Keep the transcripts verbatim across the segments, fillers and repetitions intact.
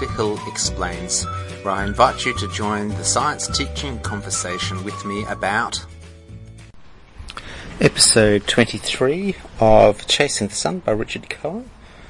Doctor Hill Explains, where I invite you to join the science teaching conversation with me about episode twenty-three of Chasing the Sun by Richard Cohen.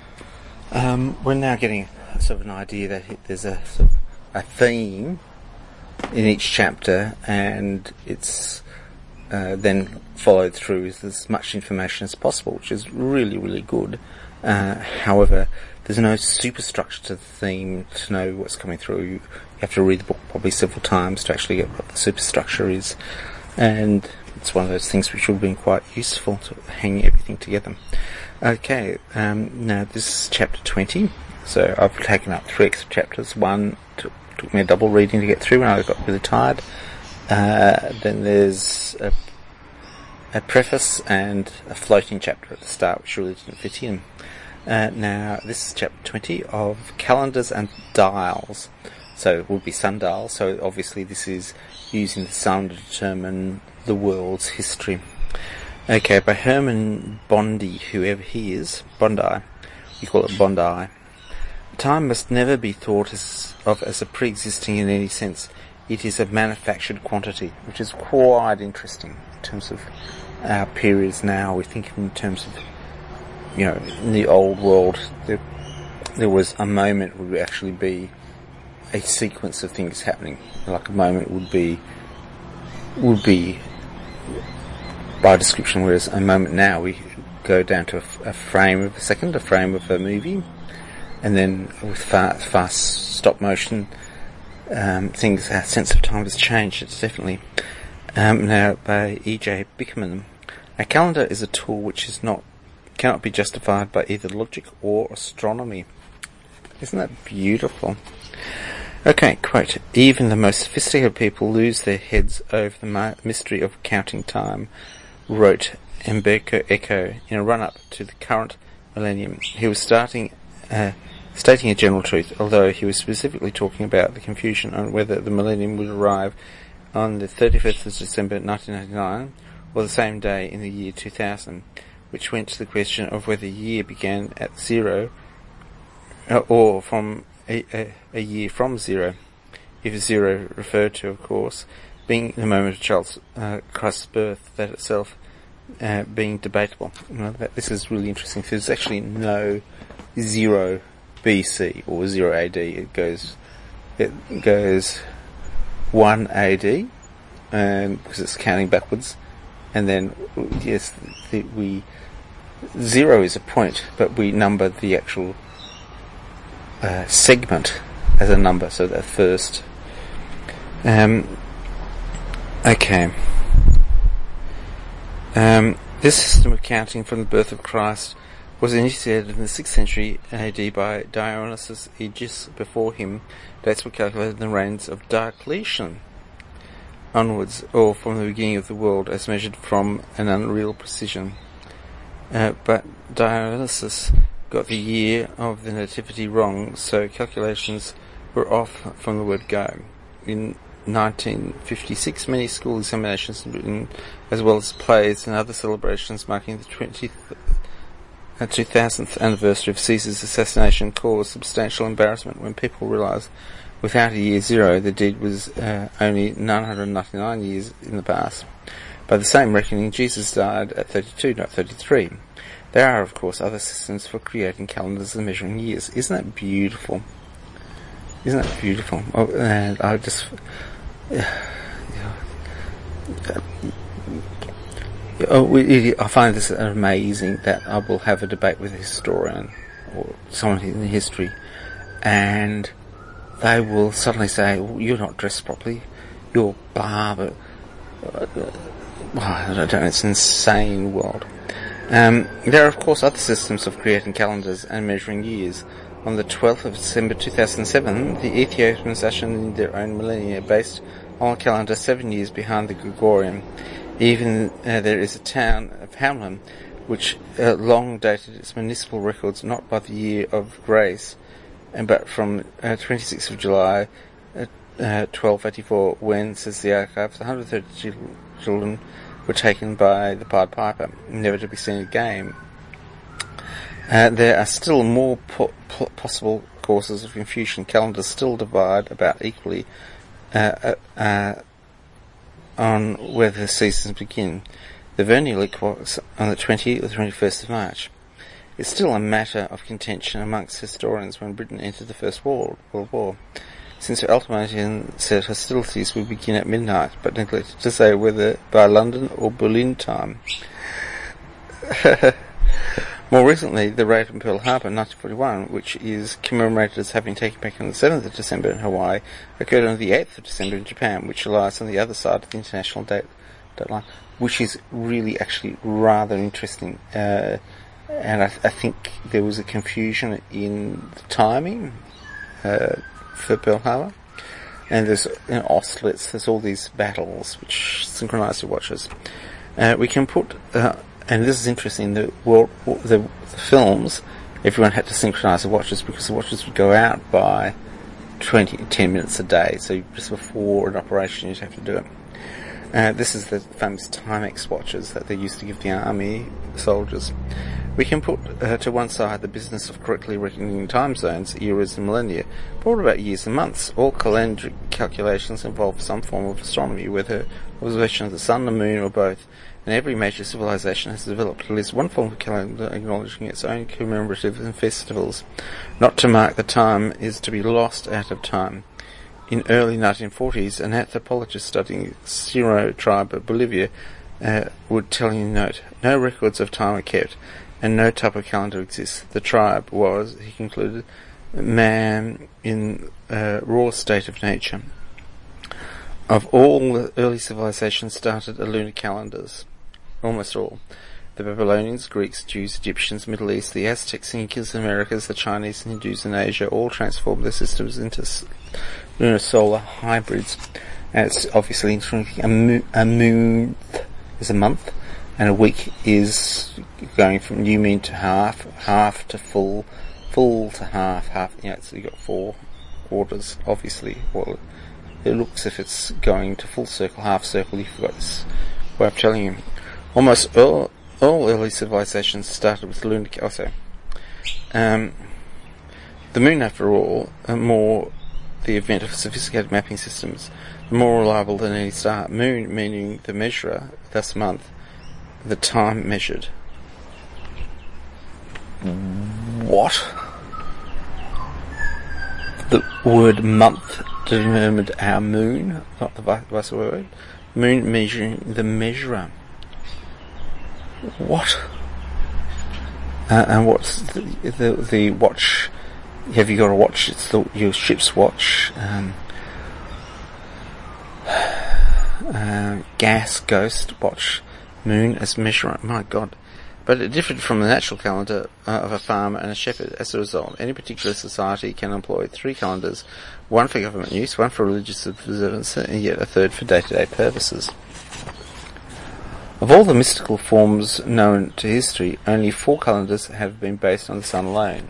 Um, we're now getting sort of an idea that there's a sort of a theme in each chapter, and it's uh, then followed through with as much information as possible, which is really, really good. Uh, however, there's no superstructure to the theme to know what's coming through. You have to read the book probably several times to actually get what the superstructure is, and it's one of those things which would have been quite useful to hang everything together. Okay, um, now this is chapter twenty, so I've taken up three extra chapters. One took, took me a double reading to get through when I got really tired. Uh, then there's a, a preface and a floating chapter at the start which really didn't fit in. Uh, now, this is chapter twenty of Calendars and Dials. So it would be sundials, so obviously this is using the sun to determine the world's history. Okay, by Herman Bondi, whoever he is, Bondi, we call it Bondi. Time must never be thought as, of as a pre-existing in any sense. It is a manufactured quantity, which is quite interesting in terms of our periods now. We think in terms of, you know, in the old world, there, there was a moment would actually be a sequence of things happening. Like a moment would be, would be by description, whereas a moment now we go down to a, a frame of a second, a frame of a movie, and then with fast, fast stop motion, um, things, our sense of time has changed. It's definitely. Um, now, by E J Bickerman, a calendar is a tool which is not cannot be justified by either logic or astronomy. Isn't that beautiful? Okay, quote, even the most sophisticated people lose their heads over the ma- mystery of counting time, wrote Umberto Eco in a run-up to the current millennium. He was starting, uh, stating a general truth, although he was specifically talking about the confusion on whether the millennium would arrive on the thirty-first of December nineteen ninety-nine or the same day in the year two thousand. Which went to the question of whether a year began at zero uh, or from a, a, a year from zero. If zero referred to, of course, being the moment of Charles uh, Christ's birth, that itself uh, being debatable. You know, that, this is really interesting. There's actually no zero B C or zero A D. It goes it goes one A D, and because it's counting backwards, and then yes, the, we. Zero is a point, but we number the actual uh, segment as a number, so the first. Um, okay. Um, this system of counting from the birth of Christ was initiated in the sixth century A D by Dionysius Aegis. Before him, dates were calculated in the reigns of Diocletian onwards, or from the beginning of the world, as measured from an unreal precision. Uh, but Dionysius got the year of the nativity wrong, so calculations were off from the word go. In nineteen fifty-six, many school examinations were written, as well as plays and other celebrations marking the twentieth, uh, two thousandth anniversary of Caesar's assassination, caused substantial embarrassment when people realised without a year zero the deed was uh, only nine hundred ninety-nine years in the past. By the same reckoning, Jesus died at thirty-two, not thirty-three. There are, of course, other systems for creating calendars and measuring years. Isn't that beautiful? Isn't that beautiful? Oh, and I just... Uh, oh, it, I find this amazing that I will have a debate with a historian or someone in history, and they will suddenly say, well, you're not dressed properly, you're barber... Uh, I don't know, it's an insane world. Um, there are, of course, other systems of creating calendars and measuring years. On the twelfth of December two thousand seven, the Ethiopians ushered in their own millennia based on a calendar seven years behind the Gregorian. Even uh, there is a town of Hamlin which uh, long dated its municipal records not by the year of grace, but from uh, twenty-sixth of July uh, uh, twelve eighty-four, when, says the archives, one hundred thirty children were taken by the Pied Piper, never to be seen again. Uh, there are still more po- po- possible causes of confusion. Calendars still divide about equally uh, uh, uh, on whether the seasons begin. The vernal equinox on the twentieth or twenty-first of March. It's still a matter of contention amongst historians when Britain entered the First World, World War, since the ultimatum said hostilities would begin at midnight, but neglected to say whether by London or Berlin time. More recently, the raid on Pearl Harbor in nineteen forty-one, which is commemorated as having taken place on the seventh of December in Hawaii, occurred on the eighth of December in Japan, which lies on the other side of the international date, date line, which is really actually rather interesting. Uh, and I, th- I think there was a confusion in the timing uh, for Pearl Harbor. And there's you know, Austerlitz, there's all these battles which synchronise your watches. Uh, we can put... Uh, And this is interesting, the, world, the, the films, everyone had to synchronise the watches because the watches would go out by twenty, ten minutes a day. So just before an operation you'd have to do it. Uh, this is the famous Timex watches that they used to give the army soldiers. We can put uh, to one side the business of correctly reckoning time zones, eras and millennia. But what about years and months? All calendric calculations involve some form of astronomy, whether observation of the sun, the moon or both. And every major civilization has developed at least one form of calendar acknowledging its own commemorative and festivals. Not to mark the time is to be lost out of time. In early nineteen forties, an anthropologist studying Siro tribe of Bolivia uh, would tell you, note, no records of time are kept, and no type of calendar exists. The tribe was, he concluded, man in a raw state of nature. Of all the early civilizations started are lunar calendars. Almost all. The Babylonians, Greeks, Jews, Egyptians, Middle East, the Aztecs, Incas, Americas, the Chinese and Hindus in Asia all transformed their systems into lunar solar hybrids. And it's obviously interesting. A, mo- a moon is a month, and a week is going from new moon to half, half to full, full to half, half. You know, so you've got four quarters, obviously. Well, it looks if it's going to full circle, half circle. You've got this way of telling you. Almost all, all early civilizations started with lunar also. Um, the moon, after all, are more the event of sophisticated mapping systems, more reliable than any star. Moon meaning the measurer, thus month, the time measured. What? The word month determined our moon, not the vice word. Moon measuring the measurer. What? Uh, and what's the, the the watch? Have you got a watch? It's the, your ship's watch. Um, uh, gas ghost watch. Moon as measurer. My God. But it differed from the natural calendar uh, of a farmer and a shepherd. As a result, any particular society can employ three calendars, one for government use, one for religious observance, and yet a third for day-to-day purposes. Of all the mystical forms known to history, only four calendars have been based on the sun alone.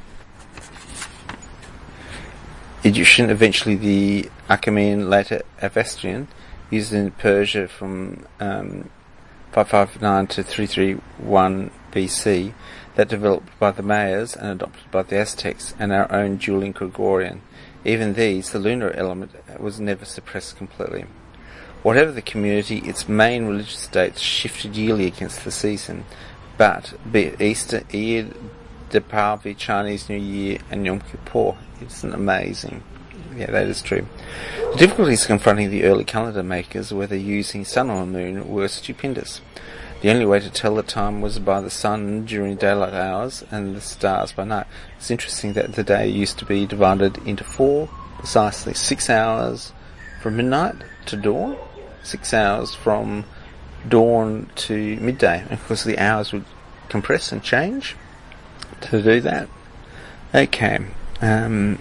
Egyptian, eventually the Achaemenid, later Avesterian, used in Persia from um, five fifty-nine to three thirty-one B C, that developed by the Mayas and adopted by the Aztecs, and our own Julian Gregorian. Even these, the lunar element was never suppressed completely. Whatever the community, its main religious dates shifted yearly against the season, but be it Easter, Eid, Deepavali, Chinese New Year, and Yom Kippur, isn't amazing? Yeah, that is true. The difficulties confronting the early calendar makers, whether using sun or moon, were stupendous. The only way to tell the time was by the sun during daylight hours and the stars by night. It's interesting that the day used to be divided into four, precisely six hours from midnight to dawn, six hours from dawn to midday. And of course the hours would compress and change to do that. Okay. Um,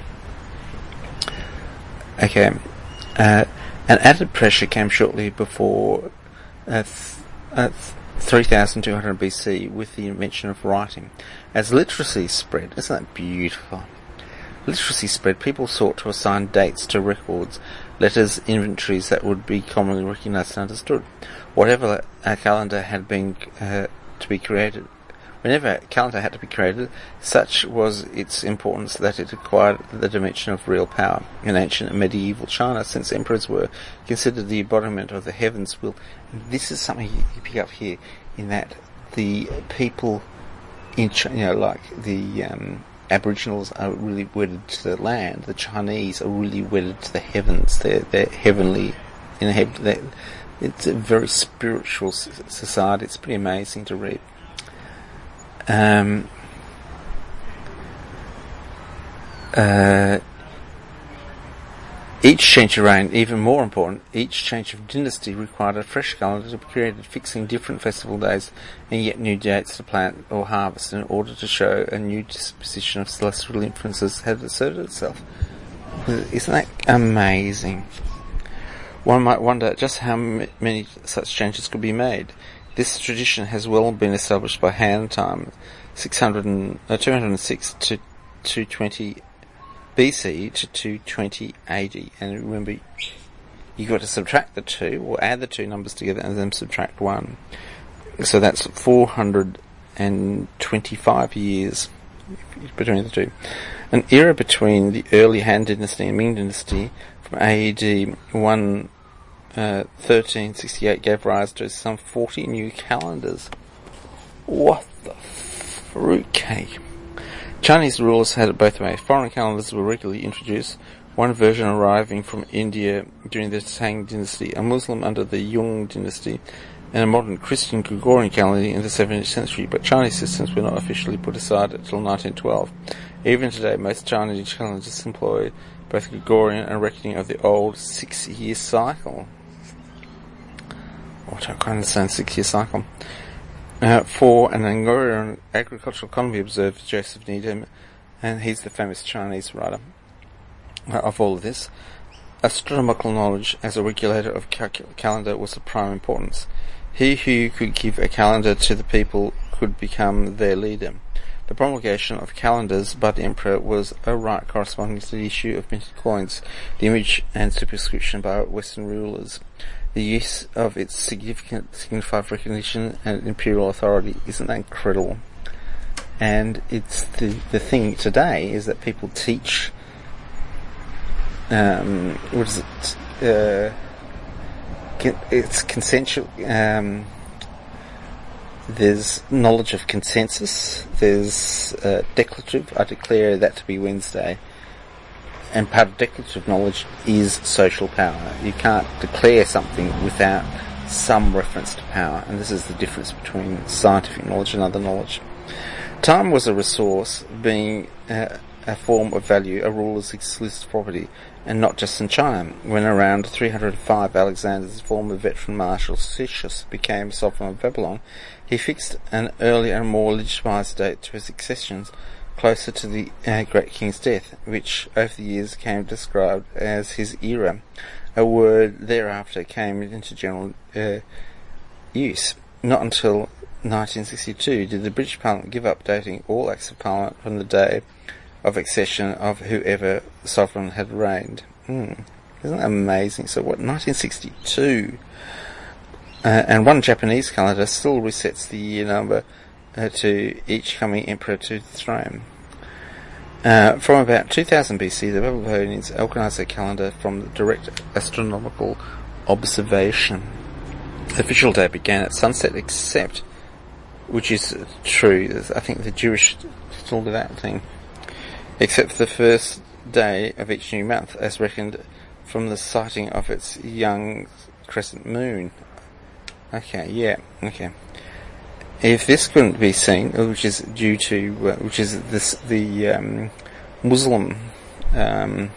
okay. Uh, an added pressure came shortly before uh, th- uh, three thousand two hundred B C with the invention of writing. As literacy spread, isn't that beautiful? Literacy spread, people sought to assign dates to records, letters, inventories that would be commonly recognised and understood. Whatever a calendar had been uh, to be created Whenever a calendar had to be created, such was its importance that it acquired the dimension of real power. In ancient and medieval China, since emperors were considered the embodiment of the heavens, will, and this is something you pick up here, in that the people in China, you know, like the um, Aboriginals are really wedded to the land. The Chinese are really wedded to the heavens. They're, they're heavenly, in a heaven. They're, it's a very spiritual society. It's pretty amazing to read. Um, uh, each change of reign, even more important, each change of dynasty required a fresh calendar to be created, fixing different festival days and yet new dates to plant or harvest in order to show a new disposition of celestial influences had asserted itself. Isn't that amazing? One might wonder just how m- many such changes could be made. This tradition has well been established by Han time, six hundred and, uh, two hundred six to two twenty B C to two twenty A D. And remember, you've got to subtract the two, or add the two numbers together and then subtract one. So that's four hundred twenty-five years between the two. An era between the early Han dynasty and Ming dynasty from A D one uh, thirteen sixty-eight gave rise to some forty new calendars. What the fruitcake? Chinese rulers had it both ways. Foreign calendars were regularly introduced, one version arriving from India during the Tang dynasty, a Muslim under the Yong dynasty, and a modern Christian Gregorian calendar in the seventeenth century, but Chinese systems were not officially put aside until nineteen twelve. Even today, most Chinese calendars employ both Gregorian and reckoning of the old six-year cycle. What I can't understand six-year cycle. Uh, for an Angorian agricultural economy, observed Joseph Needham, and he's the famous Chinese writer uh, of all of this, astronomical knowledge as a regulator of cal- calendar was of prime importance. He who could give a calendar to the people could become their leader. The promulgation of calendars by the emperor was a right corresponding to the issue of minted coins, the image and superscription by Western rulers. The use of its significant signified recognition and imperial authority. Isn't that incredible? And it's the the thing today is that people teach. Um, what is it? Uh, it's consensual. Um, there's knowledge of consensus. There's uh, declarative. I declare that to be Wednesday. And part of declarative knowledge is social power. You can't declare something without some reference to power. And this is the difference between scientific knowledge and other knowledge. Time was a resource, being uh, a form of value, a ruler's exclusive property, and not just in China. When around three hundred five Alexander's former veteran marshal Ctesias became sovereign of Babylon, he fixed an earlier and more legitimized date to his accessions, closer to the uh, great king's death, which over the years came described as his era. A word thereafter came into general uh, use. Not until nineteen sixty-two did the British Parliament give up dating all acts of Parliament from the day of accession of whoever sovereign had reigned. Mm. Isn't that amazing? So what, nineteen sixty-two? Uh, and one Japanese calendar still resets the year number Uh, to each coming emperor to the throne. Uh, from about two thousand B C, the Babylonians organized their calendar from direct astronomical observation. The official day began at sunset, except, which is true, I think the Jewish still do that thing, except for the first day of each new month, as reckoned from the sighting of its young crescent moon. Okay, yeah, okay. If this couldn't be seen, which is due to, uh, which is this, the um, Muslim, um,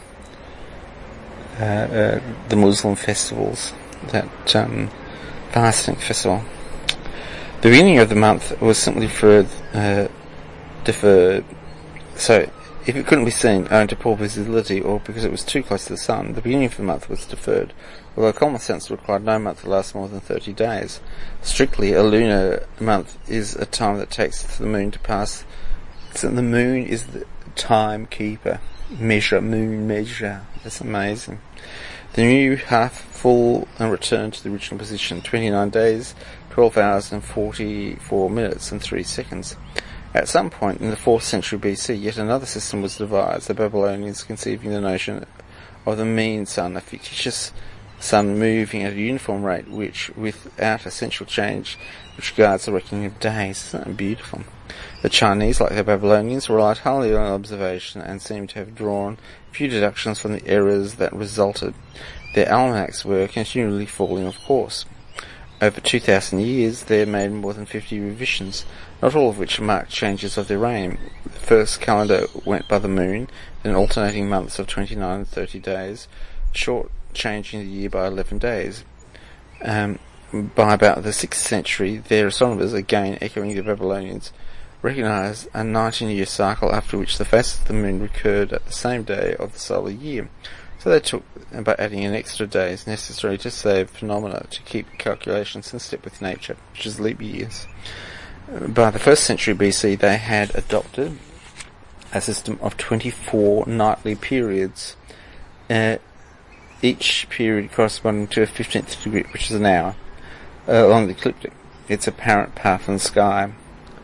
uh, uh, the Muslim festivals, that um, fasting festival. The beginning of the month was simply for uh, deferred. So, if it couldn't be seen owing to poor visibility or because it was too close to the sun, the beginning of the month was deferred, although common sense required no month to last more than thirty days. Strictly, a lunar month is a time that takes the moon to pass. So the moon is the timekeeper. Measure, moon measure. That's amazing. The new half full and return to the original position. twenty-nine days twelve hours and forty-four minutes and three seconds. At some point in the fourth century B C, yet another system was devised, the Babylonians conceiving the notion of the mean sun, a fictitious sun moving at a uniform rate, which, without essential change, which regards the reckoning of days. Isn't that beautiful? The Chinese, like the Babylonians, relied wholly on observation and seem to have drawn few deductions from the errors that resulted. Their almanacs were continually falling off course. Over two thousand years, they made more than fifty revisions, not all of which marked changes of their reign. The first calendar went by the moon, then alternating months of twenty-nine and thirty days, short changing the year by eleven days. Um, by about the sixth century, their astronomers, again echoing the Babylonians, recognised a nineteen-year cycle after which the face of the moon recurred at the same day of the solar year. So they took by adding an extra days necessary to save phenomena to keep calculations in step with nature, which is leap years. By the first century B C, they had adopted a system of twenty-four nightly periods, uh, each period corresponding to a fifteenth degree, which is an hour, uh, along the ecliptic, its apparent path in the sky.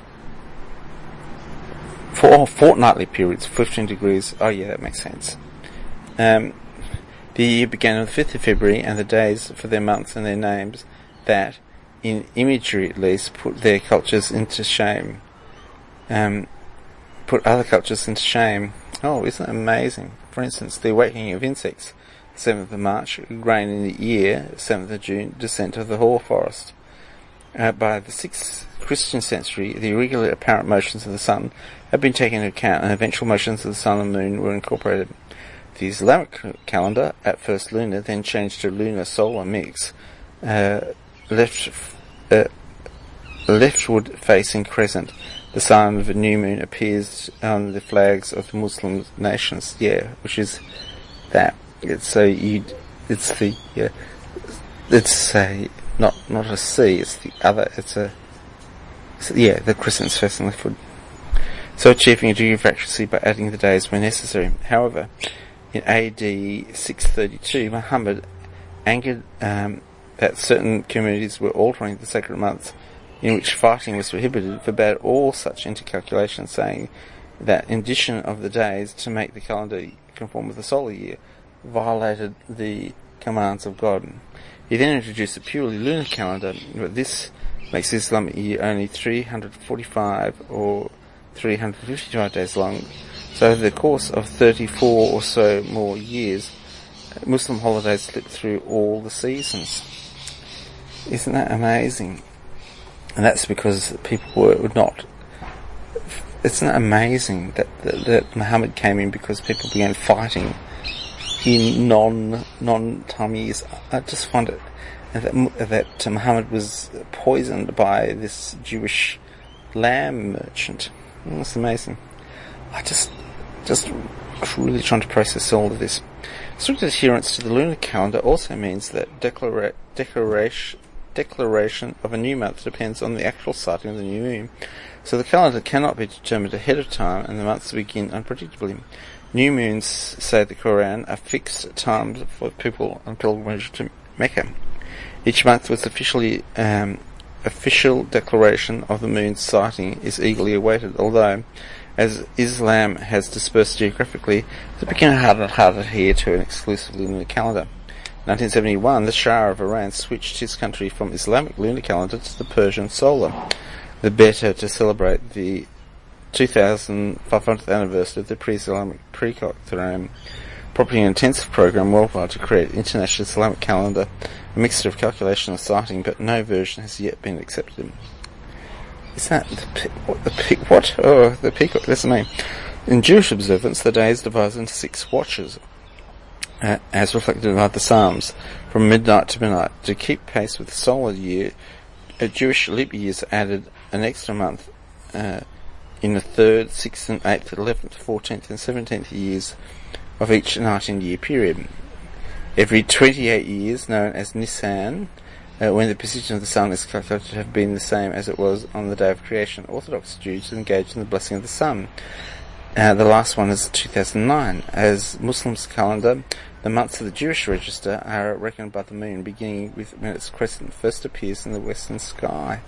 For all fortnightly periods, fifteen degrees, oh yeah, that makes sense. Um, the year began on the fifth of February, and the days for their months and their names that, in imagery at least, put their cultures into shame. Um, put other cultures into shame. Oh, isn't that amazing? For instance, the awakening of insects, seventh of March, grain in the ear, seventh of June, descent of the hoarfrost. Uh, by the sixth Christian century, the irregular apparent motions of the sun had been taken into account, and eventual motions of the sun and moon were incorporated. The Islamic calendar, at first lunar, then changed to lunar-solar mix, uh, left, uh, leftward-facing crescent. The sign of a new moon appears on the flags of the Muslim nations. Yeah, which is that. It's so you, it's the, yeah, it's a, not, not a C, it's the other, it's a, it's, yeah, the crescent's facing leftward. So achieving a degree of accuracy by adding the days where necessary. However, in A D six thirty-two, Muhammad angered um, that certain communities were altering the sacred months in which fighting was prohibited, forbade all such intercalculations, saying that addition of the days to make the calendar conform with the solar year violated the commands of God. He then introduced a purely lunar calendar, but this makes the Islamic year only three hundred forty-five or three hundred fifty-five days long. So over the course of thirty-four or so more years, Muslim holidays slipped through all the seasons. Isn't that amazing? And that's because people were, were not... Isn't that amazing that, that, that Muhammad came in because people began fighting in non, non-time years? I just find it that, that Muhammad was poisoned by this Jewish lamb merchant. That's amazing. I just, just really trying to process all of this. Strict adherence to the lunar calendar also means that declara- declaration, declaration of a new month depends on the actual sighting of the new moon. So the calendar cannot be determined ahead of time, and the months begin unpredictably. New moons, say the Quran, are fixed times for people on pilgrimage to Mecca. Each month with officially um, official declaration of the moon's sighting is eagerly awaited, although, as Islam has dispersed geographically, it became harder and harder to adhere to an exclusive lunar calendar. In nineteen seventy-one, the Shah of Iran switched his country from Islamic lunar calendar to the Persian solar, the better to celebrate the two thousand five hundredth anniversary of the pre-Islamic pre-Quran, propping an intensive program worldwide to create international Islamic calendar, a mixture of calculation and sighting, but no version has yet been accepted. Is that the pe- what? The pe- what? Oh, the peacock. That's the name. In Jewish observance, the day is divided into six watches, uh, as reflected by the Psalms, from midnight to midnight. To keep pace with the solar year, uh, Jewish leap years added an extra month uh, in the third, sixth, and eighth, eleventh, fourteenth, and seventeenth years of each nineteen-year period. Every twenty-eight years, known as Nisan, Uh, when the position of the sun is calculated to have been the same as it was on the day of creation, Orthodox Jews engaged in the blessing of the sun. Uh, the last one is two thousand nine. As Muslims' calendar, The months of the Jewish register are reckoned by the moon, beginning with when its crescent first appears in the western sky.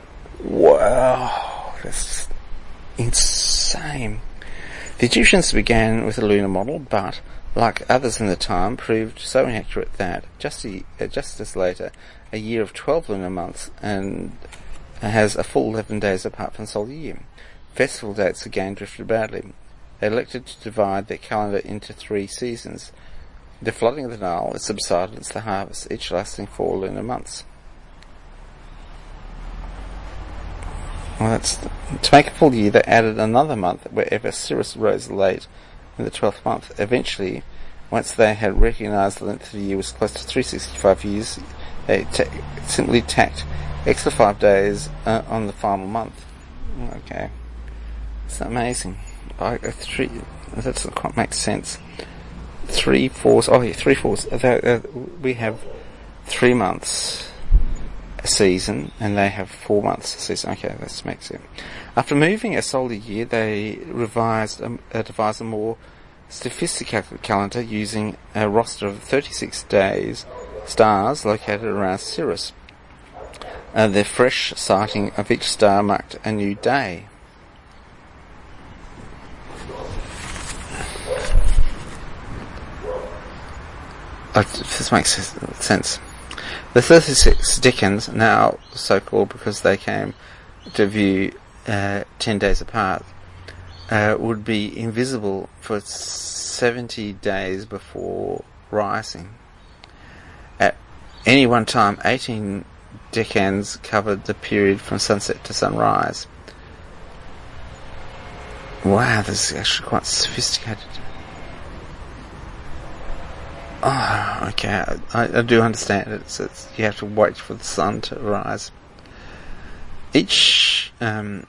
Wow, that's insane. The Egyptians began with a lunar model, but, like others in the time, proved so inaccurate that, just, a, just as later, a year of twelve lunar months and has a full eleven days apart from the solar year. Festival dates again drifted badly. They elected to divide their calendar into three seasons: the flooding of the Nile, its subsidence, the harvest, each lasting four lunar months. Well, that's to make a full year. They added another month wherever Sirius rose late in the twelfth month. Eventually, once they had recognised the length of the year was close to three hundred sixty-five years, they ta- simply tacked extra five days uh, on the final month. Okay, it's amazing. I, uh, three, that doesn't quite make sense. Three fours. Oh yeah, three fours. Uh, uh, we have three months a season, and they have four months a season. Okay, that makes sense. After moving a solar year, they revised, um, uh, devised a more sophisticated calendar using a roster of thirty-six days, stars located around Sirius. Uh, the fresh sighting of each star marked a new day. Oh, this makes sense. The thirty-six decans, now so called because they came to view uh, ten days apart, uh, would be invisible for seventy days before rising. At any one time, eighteen decans covered the period from sunset to sunrise. Wow, this is actually quite sophisticated. Oh, okay, I, I do understand it. So it's, you have to wait for the sun to rise. Each um,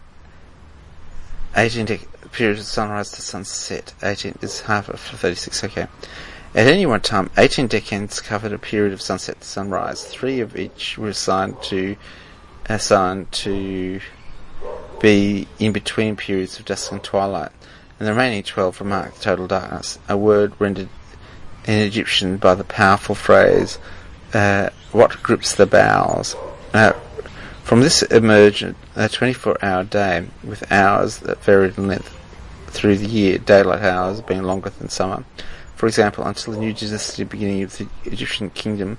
eighteen dec- period of sunrise to sunset, eighteen is half of thirty-six, okay. At any one time, eighteen decans covered a period of sunset to sunrise. Three of each were assigned to assigned to be in between periods of dusk and twilight, and the remaining twelve remarked total darkness, a word rendered in Egyptian by the powerful phrase, uh, what grips the bowels. Uh, from this emerged a twenty-four hour day, with hours that varied in length through the year, daylight hours being longer than summer. For example, until the new dynasty beginning of the Egyptian kingdom,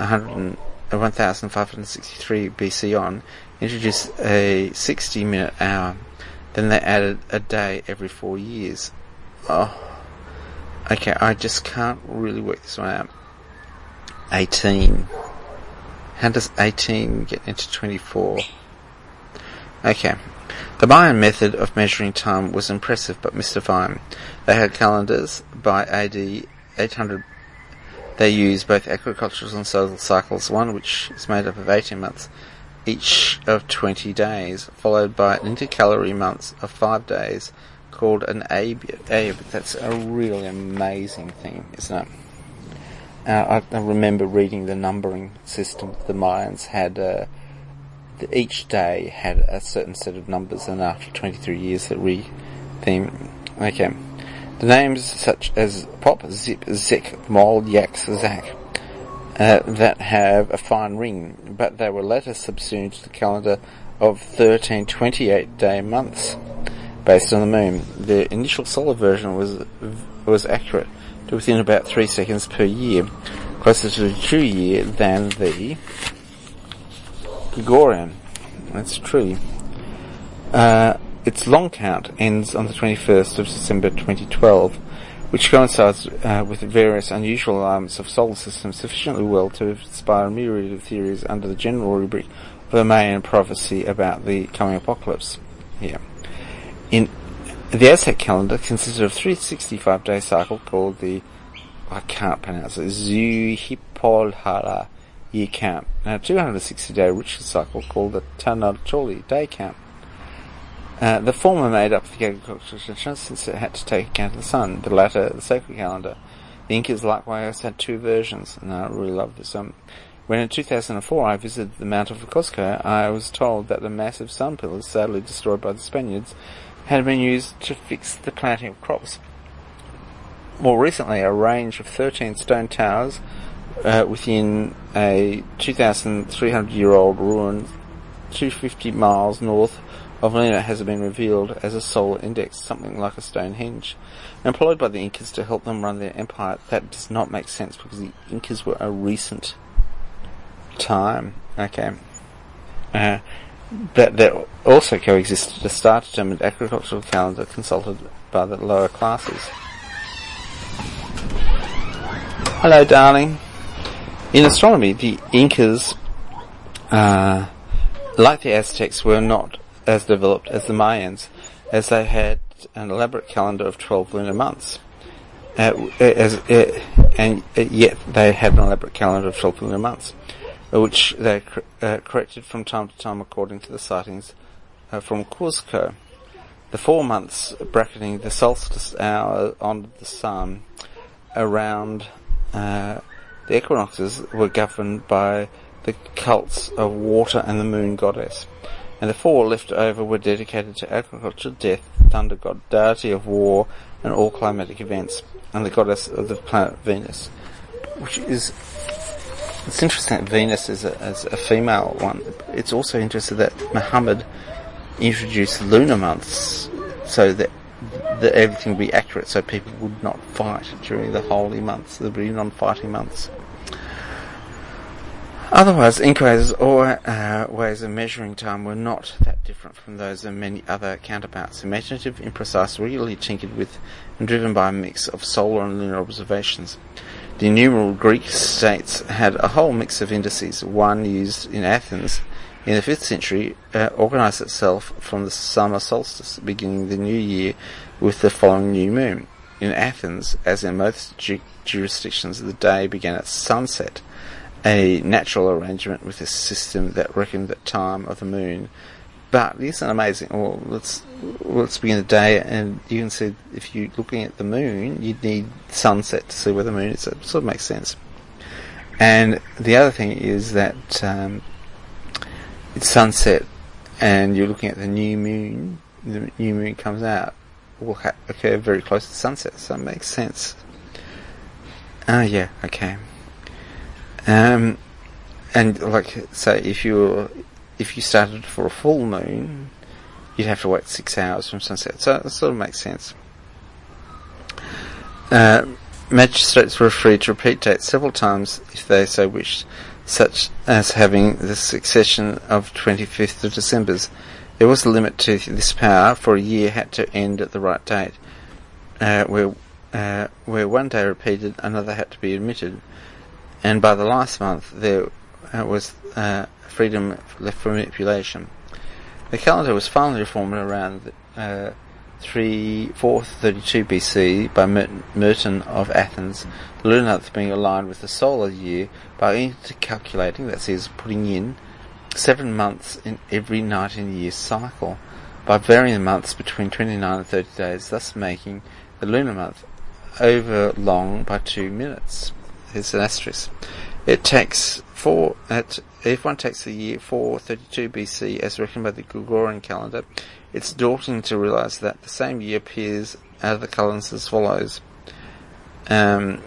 one thousand five hundred sixty-three B C on, introduced a sixty minute hour. Then they added a day every four years. Oh. Okay, I just can't really work this one out. eighteen. How does eighteen get into twenty-four? Okay. The Mayan method of measuring time was impressive but mystifying. They had calendars by A D eight hundred. They used both agricultural and solar cycles, one which is made up of eighteen months, each of twenty days, followed by intercalary months of five days, called an Abe. Abe. That's a really amazing thing, isn't it? Uh, I, I remember reading the numbering system. The Mayans had uh, the, each day had a certain set of numbers, and after twenty-three years, that re-theme. Okay, the names such as Pop, Zip, Zek, Mol, Yak, Zak, uh, that have a fine ring, but they were later subsumed to the calendar of thirteen twenty-eight day months. Based on the moon. The initial solar version was was accurate to within about three seconds per year, closer to the true year than the Gregorian. That's true. Uh, its long count ends on the twenty-first of December twenty twelve, which coincides uh, with various unusual elements of solar systems sufficiently well to inspire a myriad of theories under the general rubric of the Mayan prophecy about the coming apocalypse. Here. In the Aztec calendar consisted of three hundred sixty-five day cycle called the, I can't pronounce it, Zuhipolhala year count, and a two hundred sixty day ritual cycle called the Tanacholi day count. Uh, the former made up the agricultural tradition since it had to take account of the sun, the latter the sacred calendar. The Incas likewise had two versions, and I really love this. Um, when in two thousand four I visited the Mount of Cuzco, I was told that the massive sun pillars, sadly destroyed by the Spaniards, had been used to fix the planting of crops. more recently, a range of thirteen stone towers uh, within a two thousand three hundred year old ruin two hundred fifty miles north of Luna has been revealed as a solar index, something like a Stonehenge. Employed by the Incas to help them run their empire, that does not make sense because the Incas were a recent time. Okay. Uh, that, that also coexisted a star-determined agricultural calendar consulted by the lower classes. Hello, darling. In astronomy, the Incas, uh, like the Aztecs, were not as developed as the Mayans, as they had an elaborate calendar of twelve lunar months. Uh, as, uh, and uh, yet they had an elaborate calendar of twelve lunar months, which they cor- uh, corrected from time to time according to the sightings uh, from Cuzco. The four months bracketing the solstice hour on the sun around uh, the equinoxes were governed by the cults of water and the moon goddess, and the four left over were dedicated to agriculture, death, thunder god, deity of war, and all climatic events, and the goddess of the planet Venus. Which is, it's interesting that Venus is a, is a female one. It's also interesting that Muhammad introduced lunar months so that, that everything would be accurate, so people would not fight during the holy months, the non-fighting months. Otherwise, Inca's or uh, ways of measuring time were not that different from those of many other counterparts, imaginative, imprecise, regularly tinkered with, and driven by a mix of solar and lunar observations. The innumerable Greek states had a whole mix of indices. One used in Athens in the fifth century uh, organised itself from the summer solstice, beginning the new year with the following new moon. In Athens, as in most ju- jurisdictions, the day began at sunset, a natural arrangement with a system that reckoned the time of the moon. But isn't it amazing? Well, let's let's begin the day, and you can see if you're looking at the moon, you'd need sunset to see where the moon is. It sort of makes sense. And the other thing is that um, it's sunset, and you're looking at the new moon. The new moon comes out will ha- occur very close to sunset, so it makes sense. Ah, uh, yeah, okay. Um, and like, say, if you if you started for a full moon, you'd have to wait six hours from sunset. So it sort of makes sense. Uh, magistrates were free to repeat dates several times if they so wished, such as having the succession of twenty-fifth of December's. There was a limit to this power, for a year had to end at the right date. Uh, where uh, where one day repeated, another had to be omitted. And by the last month, there uh, was uh, freedom left for manipulation. The calendar was finally reformed around uh, four thirty-two B C by Merton, Merton of Athens, the lunar month being aligned with the solar year by intercalculating, that is, putting in seven months in every nineteen-year cycle, by varying the months between twenty-nine and thirty days, thus making the lunar month over long by two minutes. Here's an asterisk. It takes four, at, if one takes the year four thirty-two B C as reckoned by the Gregorian calendar, it's daunting to realise that the same year appears out of the calendars as follows. Um,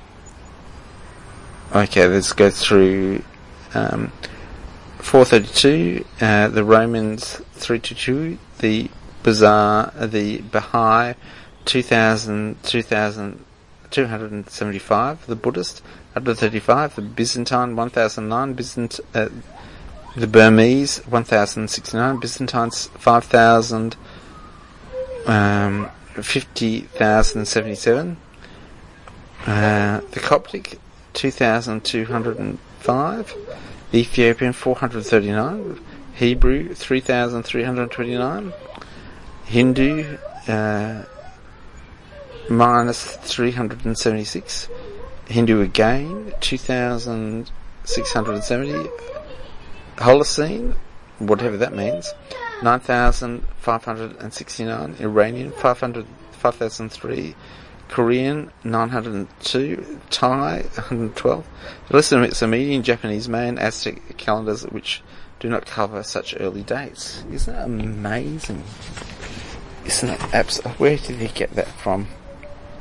okay, let's go through um, four thirty-two, uh, the Romans three twenty-two, the Bazaar, the Baha'i two thousand, two thousand two hundred seventy-five, the Buddhist one hundred thirty-five, the Byzantine one thousand nine, Byzant, uh, the Burmese one thousand sixty-nine, Byzantines five thousand, um, fifty thousand seventy-seven, uh, the Coptic two thousand two hundred five, the Ethiopian four hundred thirty-nine, Hebrew three thousand three hundred twenty-nine, Hindu uh, minus three hundred seventy-six, Hindu again two thousand six hundred seventy, Holocene, whatever that means, nine thousand five hundred sixty-nine, Iranian five hundred, five thousand three, Korean nine hundred two, Thai one hundred twelve. Listen, it's a median Japanese, Mayan, Aztec calendars which do not cover such early dates. Isn't that amazing? Isn't that absolutely? Where did he get that from?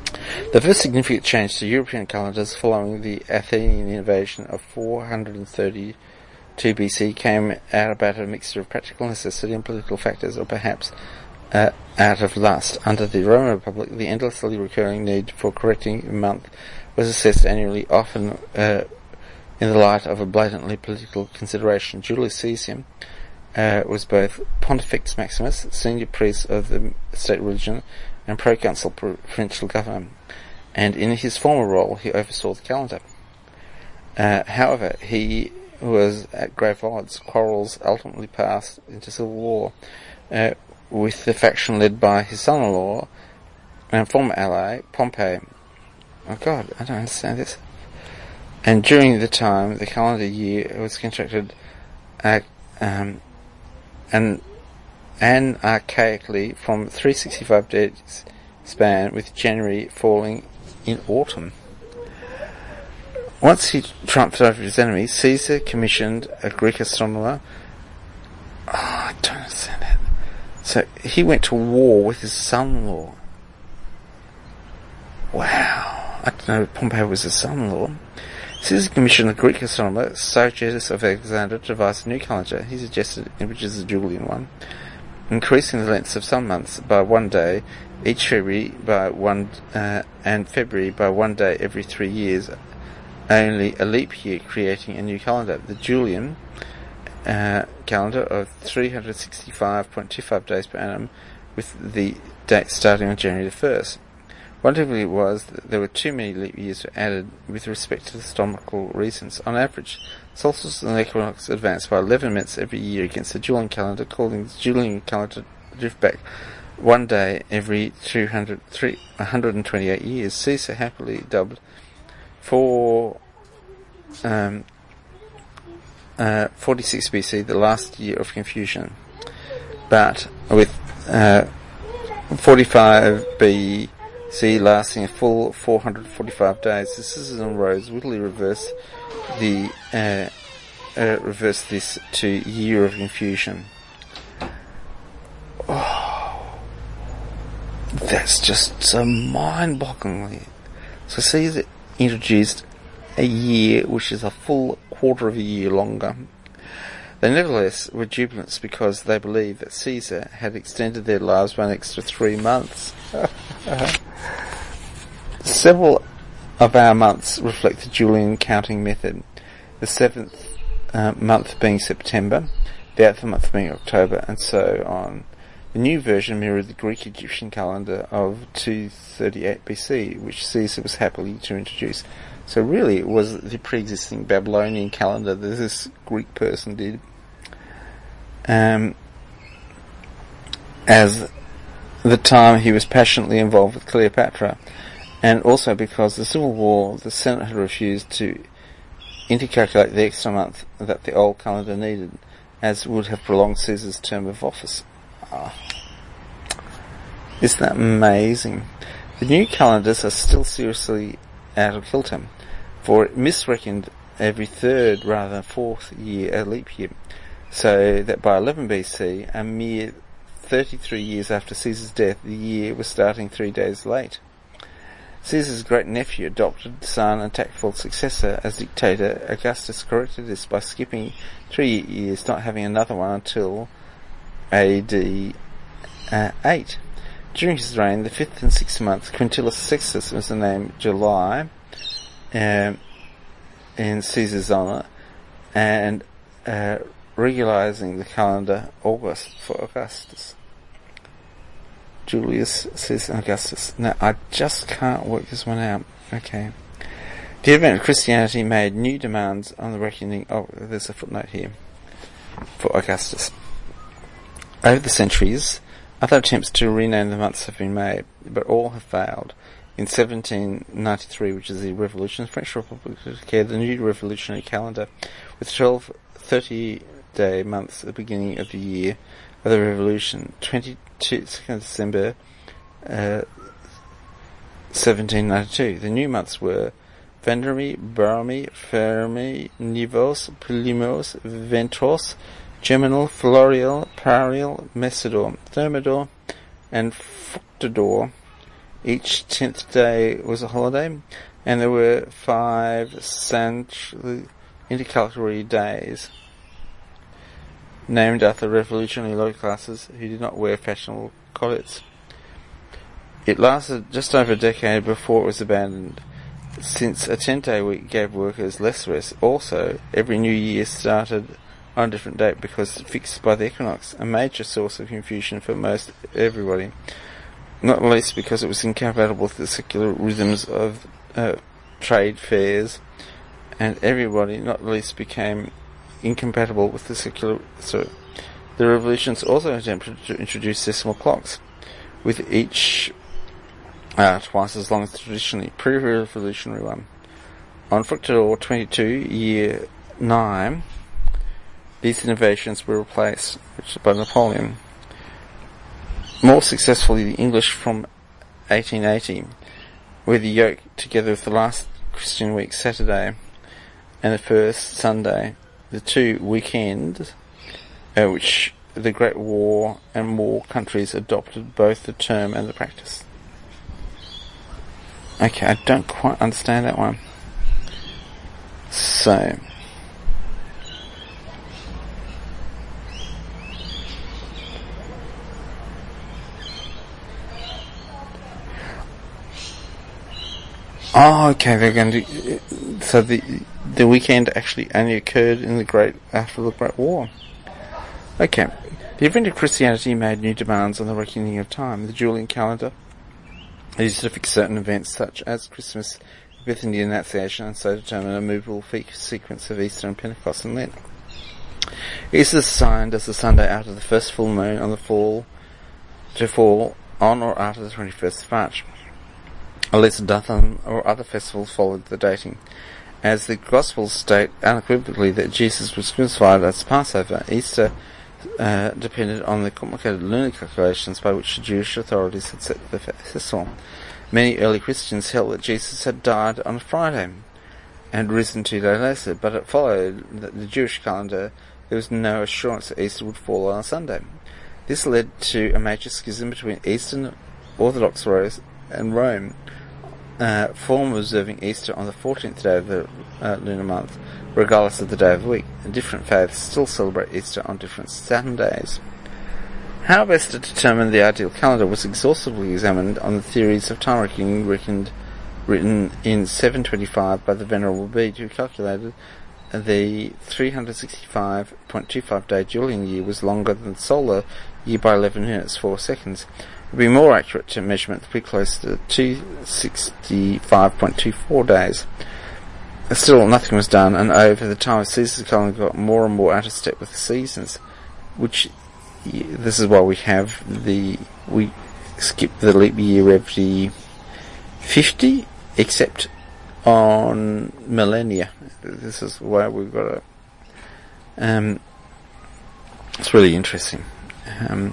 The first significant change to European calendars following the Athenian invasion of four hundred thirty-two B C came out about a mixture of practical necessity and political factors, or perhaps uh, out of lust. Under the Roman Republic, the endlessly recurring need for correcting a month was assessed annually, often uh, in the light of a blatantly political consideration. Julius Caesar uh, was both Pontifex Maximus, senior priest of the state religion, and proconsul provincial governor, and in his former role he oversaw the calendar. Uh, however, he was at grave odds. Quarrels ultimately passed into civil war, uh, with the faction led by his son-in-law and former ally, Pompey. Oh God, I don't understand this. And during the time, the calendar year was constructed uh, um, and anarchaically from three hundred sixty-five days span, with January falling in autumn. Once he triumphed over his enemies, Caesar commissioned a Greek astronomer. Oh, I don't understand that. So he went to war with his son-in-law. Wow. I don't know if Pompey was his son-in-law. Caesar commissioned a Greek astronomer, Sergius of Alexandria, to devise a new calendar. He suggested, which is the Julian one, increasing the lengths of some months by one day each February by one uh, and February by one day every three years, only a leap year creating a new calendar. The Julian uh, calendar of three hundred sixty-five point two five days per annum, with the date starting on January the first. One difficulty was that there were too many leap years added with respect to astronomical reasons. On average, solstices and equinox advanced by eleven minutes every year against the Julian calendar, causing the Julian calendar to drift back one day every two hundred, three, one hundred twenty-eight years. Caesar happily dubbed for um, uh, forty-six B C the last year of confusion, but with uh, forty-five B C lasting a full four hundred forty-five days. The scissors and rows wittily reverse the uh, uh, reverse this to year of confusion. Oh, that's just so mind-bogglingly. So Caesar introduced a year which is a full quarter of a year longer. They nevertheless were jubilants because they believed that Caesar had extended their lives by an extra three months. Several of our months reflect the Julian counting method, the seventh uh, month being September, the eighth month being October, and so on. The new version mirrored the Greek-Egyptian calendar of two thirty-eight B C, which Caesar was happy to introduce. So really it was the pre-existing Babylonian calendar that this Greek person did. Um, as the time he was passionately involved with Cleopatra, and also because the Civil War, the Senate had refused to intercalculate the extra month that the old calendar needed, as would have prolonged Caesar's term of office. Oh. Isn't that amazing? The new calendars are still seriously out of kilter, for it misreckoned every third rather than fourth year a leap year, so that by eleven B C, a mere thirty-three years after Caesar's death, the year was starting three days late. Caesar's great-nephew, adopted son and tactful successor as dictator, Augustus, corrected this by skipping three years, not having another one until A D uh, eight. During his reign, the fifth and sixth month, Quintilis Sextus was the name July, um, in Caesar's honour, and uh, regularising the calendar August for Augustus. Julius Caesar Augustus. No, I just can't work this one out. Okay. The advent of Christianity made new demands on the reckoning. Oh, there's a footnote here for Augustus. Over the centuries, other attempts to rename the months have been made, but all have failed. In seventeen ninety-three, which is the Revolution, the French Republic declared the new revolutionary calendar, with twelve thirty-day months at the beginning of the year of the Revolution. twenty-second of December, uh, seventeen ninety-two. The new months were Vendredi, Barmi, Fermi, Nivos, Primos, Ventros, Geminal, Florial, Parial, Messidor, Thermidor, and Fructidor. Each tenth day was a holiday, and there were five central intercalary days, named after revolutionary low classes who did not wear fashionable collets. It lasted just over a decade before it was abandoned. Since a ten-day week gave workers less rest, also, every new year started on a different date because fixed by the equinox, a major source of confusion for most everybody, not least because it was incompatible with the secular rhythms of uh, trade fairs, and everybody, not least, became incompatible with the secular... So, the revolutions also attempted to introduce decimal clocks, with each uh, twice as long as the traditionally pre-revolutionary one. On Fructidor twenty-two, year nine, these innovations were replaced, which by Napoleon. More successfully, the English from eighteen eighty, were the yoke together with the last Christian week Saturday and the first Sunday, the two weekends, uh, which the Great War and more countries adopted both the term and the practice. Okay, I don't quite understand that one. So, oh, okay, they're going to, so the the weekend actually only occurred in the Great, after the Great War. Okay, the advent of Christianity made new demands on the reckoning of time. The Julian calendar used to fix certain events such as Christmas, Epiphany, and Annunciation, and so determine a movable sequence of Easter and Pentecost and Lent. Easter is assigned as the Sunday after the first full moon on the fall to fall on or after the twenty-first of March. Elizabethan or other festivals followed the dating. As the Gospels state unequivocally that Jesus was crucified as Passover, Easter uh, depended on the complicated lunar calculations by which the Jewish authorities had set the festival. Many early Christians held that Jesus had died on a Friday and risen two days later, but it followed that the Jewish calendar there was no assurance that Easter would fall on a Sunday. This led to a major schism between Eastern Orthodox and Rome, uh, form observing Easter on the fourteenth day of the uh, lunar month, regardless of the day of the week. And different faiths still celebrate Easter on different Sundays. How best to determine the ideal calendar was exhaustively examined on the theories of time reckoning reckoned, written in seven twenty-five by the Venerable Bede, who calculated the three hundred sixty-five point two five day Julian year was longer than the solar year by eleven minutes four seconds. It would be more accurate to measurement to be close to two hundred sixty-five point two four days. Still, nothing was done, and over the time of Caesar's calendar got more and more out of step with the seasons, which, this is why we have the, we skip the leap year every fifty, except on millennia. This is why we've got a, um, it's really interesting. Um,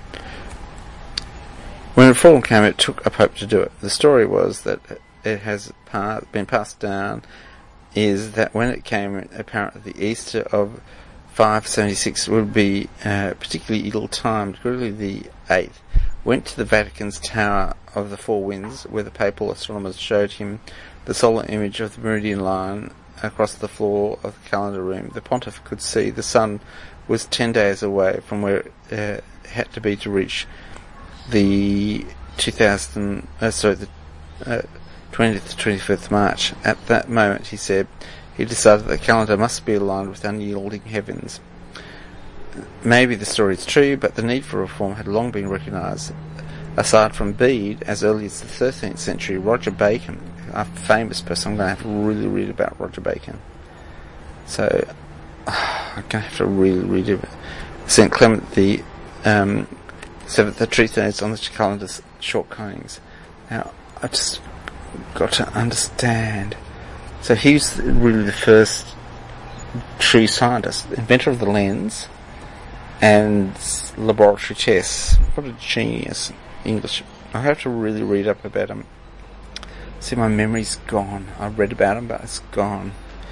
when Reform came, it took a pope to do it. The story was that it has pa- been passed down is that when it came apparent that the Easter of five seventy-six would be uh, particularly ill-timed, Gregory the eighth went to the Vatican's Tower of the Four Winds, where the papal astronomers showed him the solar image of the meridian line across the floor of the calendar room. The pontiff could see the sun was ten days away from where it uh, had to be to reach the two thousand, uh, sorry, the uh, twentieth to twenty-fifth of March. At that moment, he said, he decided that the calendar must be aligned with unyielding heavens. Maybe the story is true, but the need for reform had long been recognised. Aside from Bede, as early as the thirteenth century, Roger Bacon, a famous person, I'm going to have to really read about Roger Bacon. So, I'm going to have to really read about Saint Clement the um, seventh, the truth is on the calendar's shortcomings. Now, I just got to understand. So he's really the first true scientist, inventor of the lens and laboratory tests. What a genius. English. I have to really read up about him. See, my memory's gone. I read about him, but it's gone.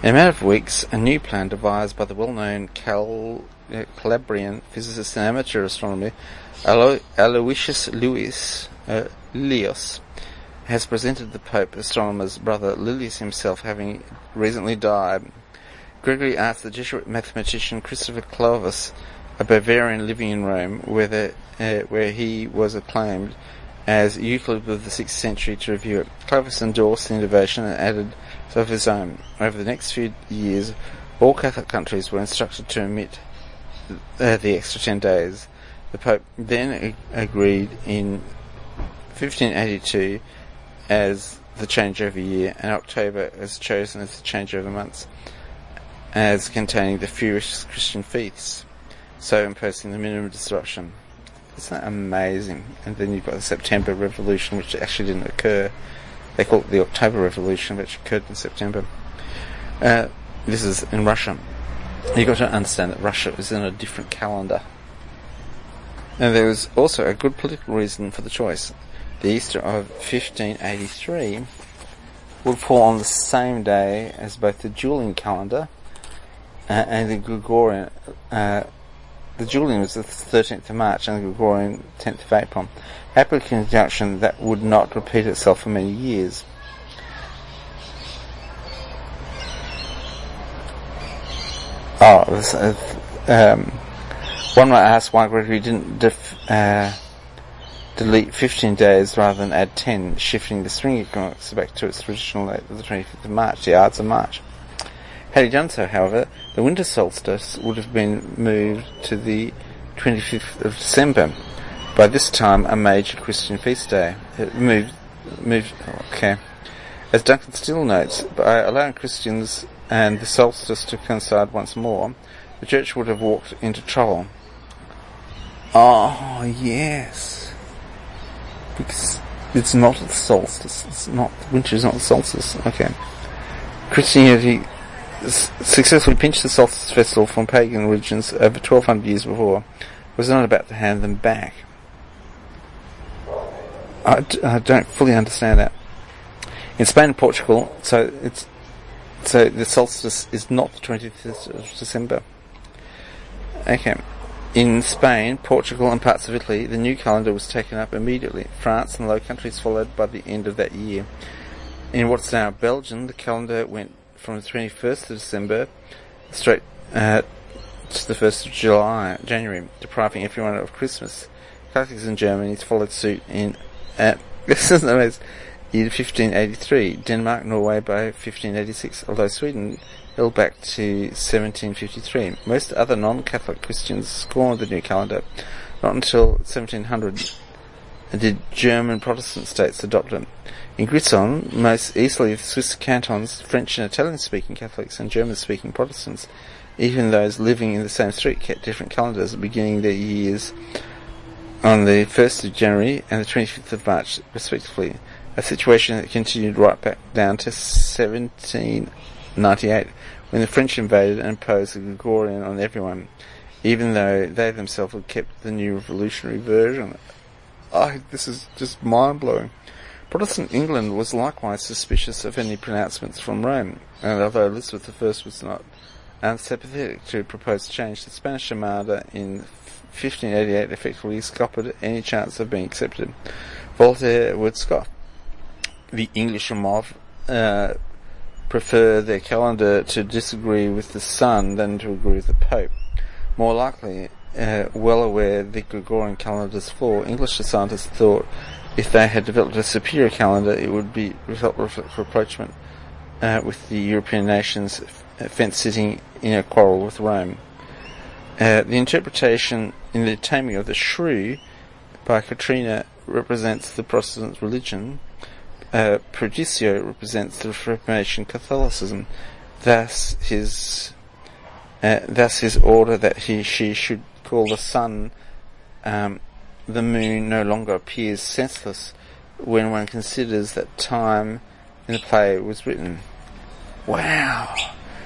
In a matter of weeks, a new plan devised by the well-known Cal- uh, Calabrian physicist and amateur astronomer Alo- Aloysius Louis uh, Lilius has presented the Pope astronomer's brother, Lilius himself having recently died. Gregory asked the Jesuit mathematician Christopher Clovis, a Bavarian living in Rome, whether, uh, where he was acclaimed as Euclid of the sixth century, to review it. Clovis endorsed the innovation and added of his own. Over the next few years, all Catholic countries were instructed to omit uh, the extra ten days. The Pope then ag- agreed in fifteen eighty-two as the changeover year, and October was chosen as the changeover months, as containing the fewest Christian feasts, so imposing the minimum disruption. Isn't that amazing? And then you've got the September Revolution, which actually didn't occur. They call it the October Revolution, which occurred in September. Uh, this is in Russia. You've got to understand that Russia is in a different calendar. And there was also a good political reason for the choice. The Easter of fifteen eighty-three would fall on the same day as both the Julian calendar uh, and the Gregorian. Uh, the Julian was the thirteenth of March and the Gregorian tenth of April. Happy conjunction that would not repeat itself for many years. Oh, this, uh, um, one might ask why Gregory didn't def, uh, delete fifteen days rather than add ten, shifting the spring equinox back to its original date of the twenty-fifth of March, the Ides of March. Had he done so, however, the winter solstice would have been moved to the twenty-fifth of December. By this time, a major Christian feast day. It moved, moved, okay. As Duncan Still notes, by allowing Christians and the solstice to coincide once more, the church would have walked into trouble. Oh, yes. Because it's not the solstice. It's not, winter is not the solstice. Okay. Christianity successfully pinched the solstice festival from pagan religions over twelve hundred years before. Was not about to hand them back. I, d- I don't fully understand that. In Spain and Portugal, so it's so the solstice is not the twenty-fifth of December. Okay. In Spain, Portugal and parts of Italy, the new calendar was taken up immediately. France and the Low Countries followed by the end of that year. In what's now Belgium, the calendar went from the twenty-first of December straight uh, to the first of July, January, depriving everyone of Christmas. Catholics in Germany followed suit in uh, this is amazing, in fifteen eighty-three. Denmark, Norway by fifteen eighty-six, although Sweden held back to seventeen fifty-three. Most other non-Catholic Christians scorned the new calendar. Not until seventeen hundred did German Protestant states adopt it. In Grisons, most easily of the Swiss cantons, French and Italian-speaking Catholics and German-speaking Protestants, even those living in the same street, kept different calendars, beginning their years on the first of January and the twenty-fifth of March, respectively. A situation that continued right back down to seventeen ninety-eight, when the French invaded and imposed the Gregorian on everyone, even though they themselves had kept the new revolutionary version. Oh, this is just mind-blowing. Protestant England was likewise suspicious of any pronouncements from Rome, and although Elizabeth the First was not unsympathetic to proposed change, the Spanish Armada in fifteen eighty-eight effectively scuppered any chance of being accepted. Voltaire would scoff. The English mob uh, prefer their calendar to disagree with the sun than to agree with the Pope. More likely, uh, well aware the Gregorian calendar's flaw, English scientists thought if they had developed a superior calendar, it would be result of rapprochement uh, with the European nations, fence sitting in a quarrel with Rome. Uh, the interpretation in the Taming of the Shrew by Katrina represents the Protestant religion. Uh, Perdicio represents the Reformation Catholicism. Thus his, uh, thus his order that he she should call the sun, um, the moon no longer appears senseless when one considers that time in the play was written. Wow.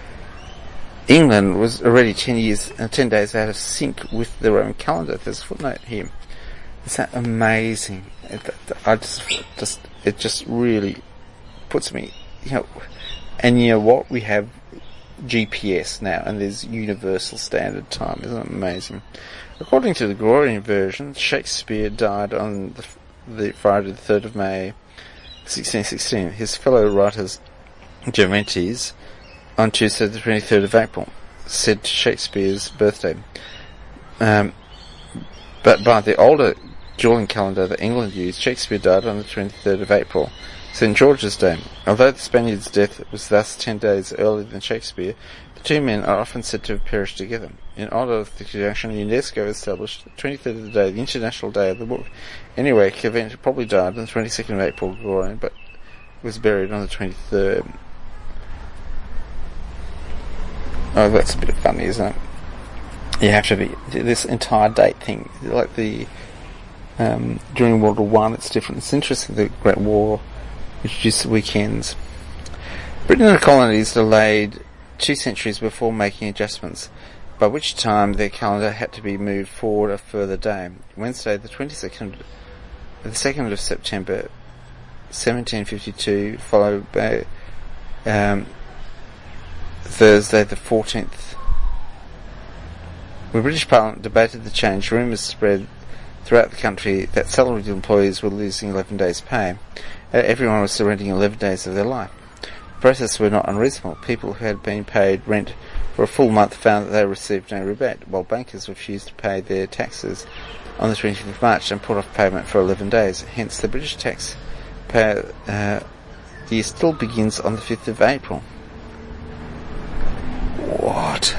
England was already ten years, uh, ten days out of sync with the Roman calendar. There's a footnote here. Is that amazing? It, I just, just, it just really puts me, you know, and you know what? We have G P S now, and there's universal standard time. Isn't it amazing? According to the Gregorian version, Shakespeare died on the, the Friday the third of May, sixteen sixteen. His fellow writers, Geraint, on Tuesday the twenty-third of April, said to Shakespeare's birthday. Um, but by the older Julian calendar that England used, Shakespeare died on the twenty-third of April, Saint George's Day. Although the Spaniard's death was thus ten days earlier than Shakespeare, the two men are often said to have perished together. In honour of the conjunction, UNESCO established the twenty-third of the day, the International Day of the Book. Anyway, Cavent probably died on the twenty-second of April, Gregorian, but was buried on the twenty-third. Oh, that's a bit funny, isn't it? You have to be this entire date thing, like the um, during World War One. It's different. It's interesting. The Great War introduced the weekends. Britain and the colonies delayed two centuries before making adjustments, by which time their calendar had to be moved forward a further day. Wednesday, the twenty-second, the second of September, seventeen fifty-two, followed by um, Thursday, the fourteenth. When British Parliament debated the change, rumours spread throughout the country that salaried employees were losing eleven days' pay. Uh, everyone was surrendering eleven days of their life. The protests were not unreasonable. People who had been paid rent for a full month found that they received no rebate, while bankers refused to pay their taxes on the twentieth of March and put off payment for eleven days. Hence, the British tax pay, uh, year still begins on the fifth of April. What?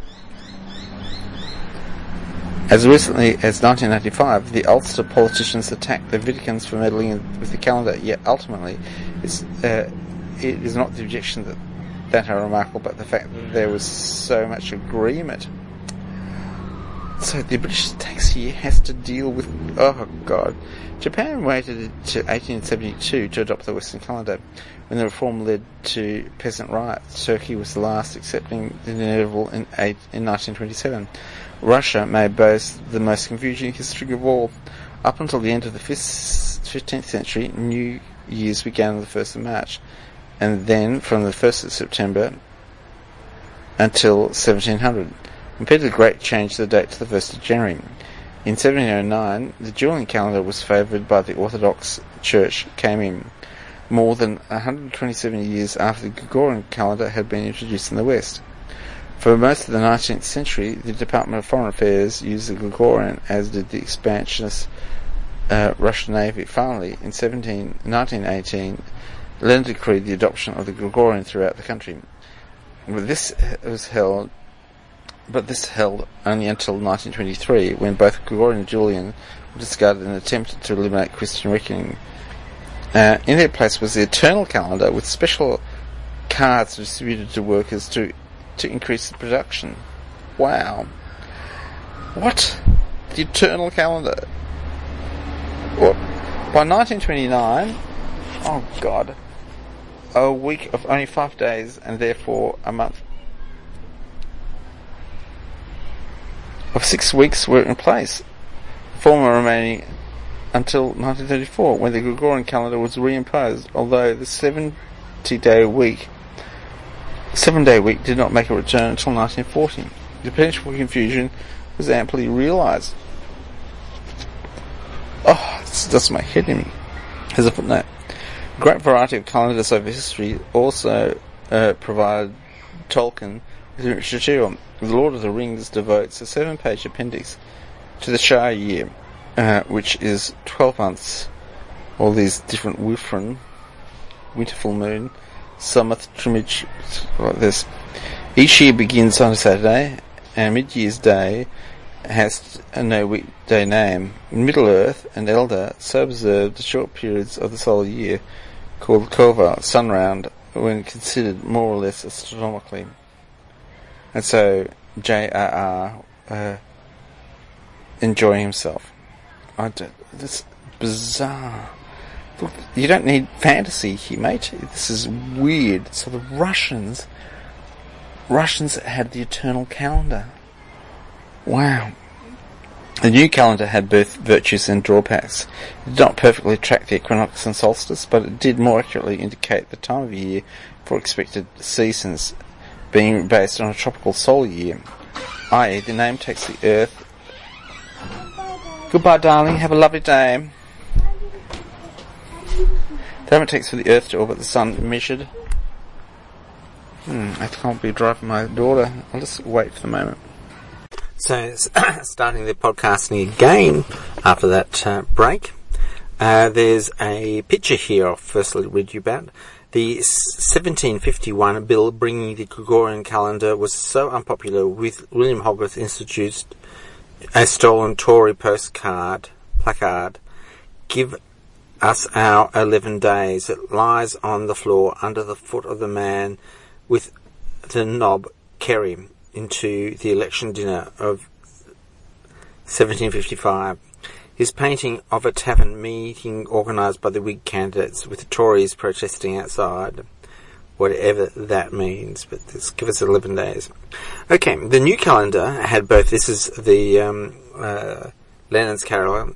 As recently as nineteen ninety-five, the Ulster politicians attacked the Viticans for meddling with the calendar, yet ultimately it's, uh, it is not the objection that, that are remarkable, but the fact that there was so much agreement. So the British tax year has to deal with... Oh, God. Japan waited to eighteen seventy-two to adopt the Western calendar, when the reform led to peasant riots. Turkey was the last, accepting the inevitable in, eight, in nineteen twenty-seven. Russia may boast the most confusing history of all. Up until the end of the fifteenth century, New Year's began on the first of March, and then from the first of September until seventeen hundred. When Peter the Great changed the date to the first of January. In seventeen oh nine, the Julian calendar was favoured by the Orthodox Church, came in more than one hundred twenty-seven years after the Gregorian calendar had been introduced in the West. For most of the nineteenth century, the Department of Foreign Affairs used the Gregorian, as did the expansionist uh, Russian Navy. Finally, in nineteen eighteen, Lenin decreed the adoption of the Gregorian throughout the country. But this was held, but this held only until nineteen twenty-three, when both Gregorian and Julian were discarded in an attempt to eliminate Christian reckoning. Uh, in their place was the Eternal calendar, with special cards distributed to workers to to increase the production. Wow. What? The Eternal calendar. What? By nineteen twenty-nine, oh God, a week of only five days, and therefore a month of six weeks were in place, former remaining until nineteen thirty-four, when the Gregorian calendar was reimposed, although the seventy-day week Seven-day week did not make a return until nineteen forty. The potential for confusion was amply realised. Oh, this does my head in. As a footnote, a great variety of calendars over history also uh, provided Tolkien with rich material. The Lord of the Rings devotes a seven-page appendix to the Shire year, uh, which is twelve months, all these different Wifren, winter full moon, summer trimage, like this. Each year begins on a Saturday, and Mid-Year's Day has no weekday name. In Middle-earth and Elder, so observed the short periods of the solar year, called Kova, sun round, when considered more or less astronomically. And so, J R R uh, enjoying himself. I don't, this bizarre. Look, you don't need fantasy here, mate. This is weird. So the Russians, Russians had the Eternal calendar. Wow. The new calendar had both virtues and drawbacks. It did not perfectly track the equinox and solstice, but it did more accurately indicate the time of year for expected seasons. being based on a tropical solar year, that is the name takes the Earth... Goodbye, darling. Have a lovely day. The time it takes for the Earth to orbit the Sun measured... Hmm, I can't be driving my daughter. I'll just wait for the moment. So, starting the podcasting again after that uh, break. Uh, there's a picture here I'll firstly read you about. The seventeen fifty-one bill bringing the Gregorian calendar was so unpopular with William Hogarth introduced a stolen Tory postcard, placard, "Give us our eleven days." It lies on the floor under the foot of the man with the knob, Kerry, into the election dinner of seventeen fifty-five. His painting of a tavern meeting organised by the Whig candidates with the Tories protesting outside, whatever that means, but let's give us eleven days. Okay, the new calendar had both, this is the um, uh, Lennon's calendar,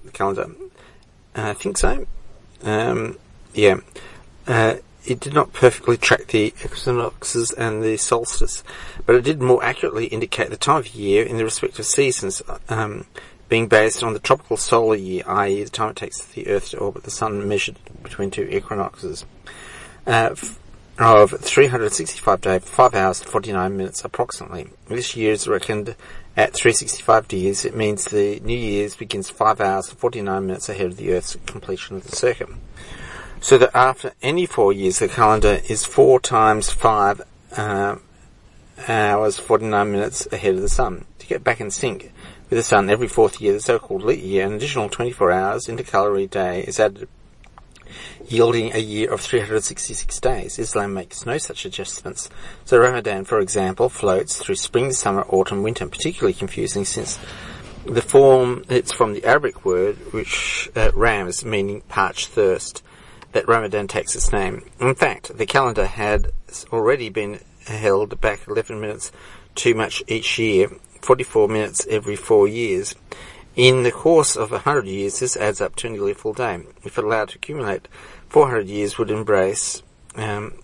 I think so, um, yeah, uh, it did not perfectly track the equinoxes and the solstice, but it did more accurately indicate the time of year in the respective seasons, um, being based on the tropical solar year, that is the time it takes the Earth to orbit the Sun measured between two equinoxes, uh, f- of three hundred sixty-five days, five hours and forty-nine minutes approximately. This year is reckoned at three hundred sixty-five days. It means the New Year's begins five hours and forty-nine minutes ahead of the Earth's completion of the circuit. So that after any four years, the calendar is four times five uh, hours, forty-nine minutes ahead of the Sun. To get back in sync with the Sun every fourth year, the so-called leap year, an additional twenty-four hours intercalary day is added, yielding a year of three hundred sixty-six days. Islam makes no such adjustments. So Ramadan, for example, floats through spring, summer, autumn, winter, particularly confusing since the form, it's from the Arabic word, which uh, rams, meaning parched thirst, that Ramadan takes its name. In fact, the calendar had already been held back eleven minutes too much each year, forty-four minutes every four years. In the course of one hundred years, this adds up to nearly a full day. If allowed to accumulate, four hundred years would embrace um,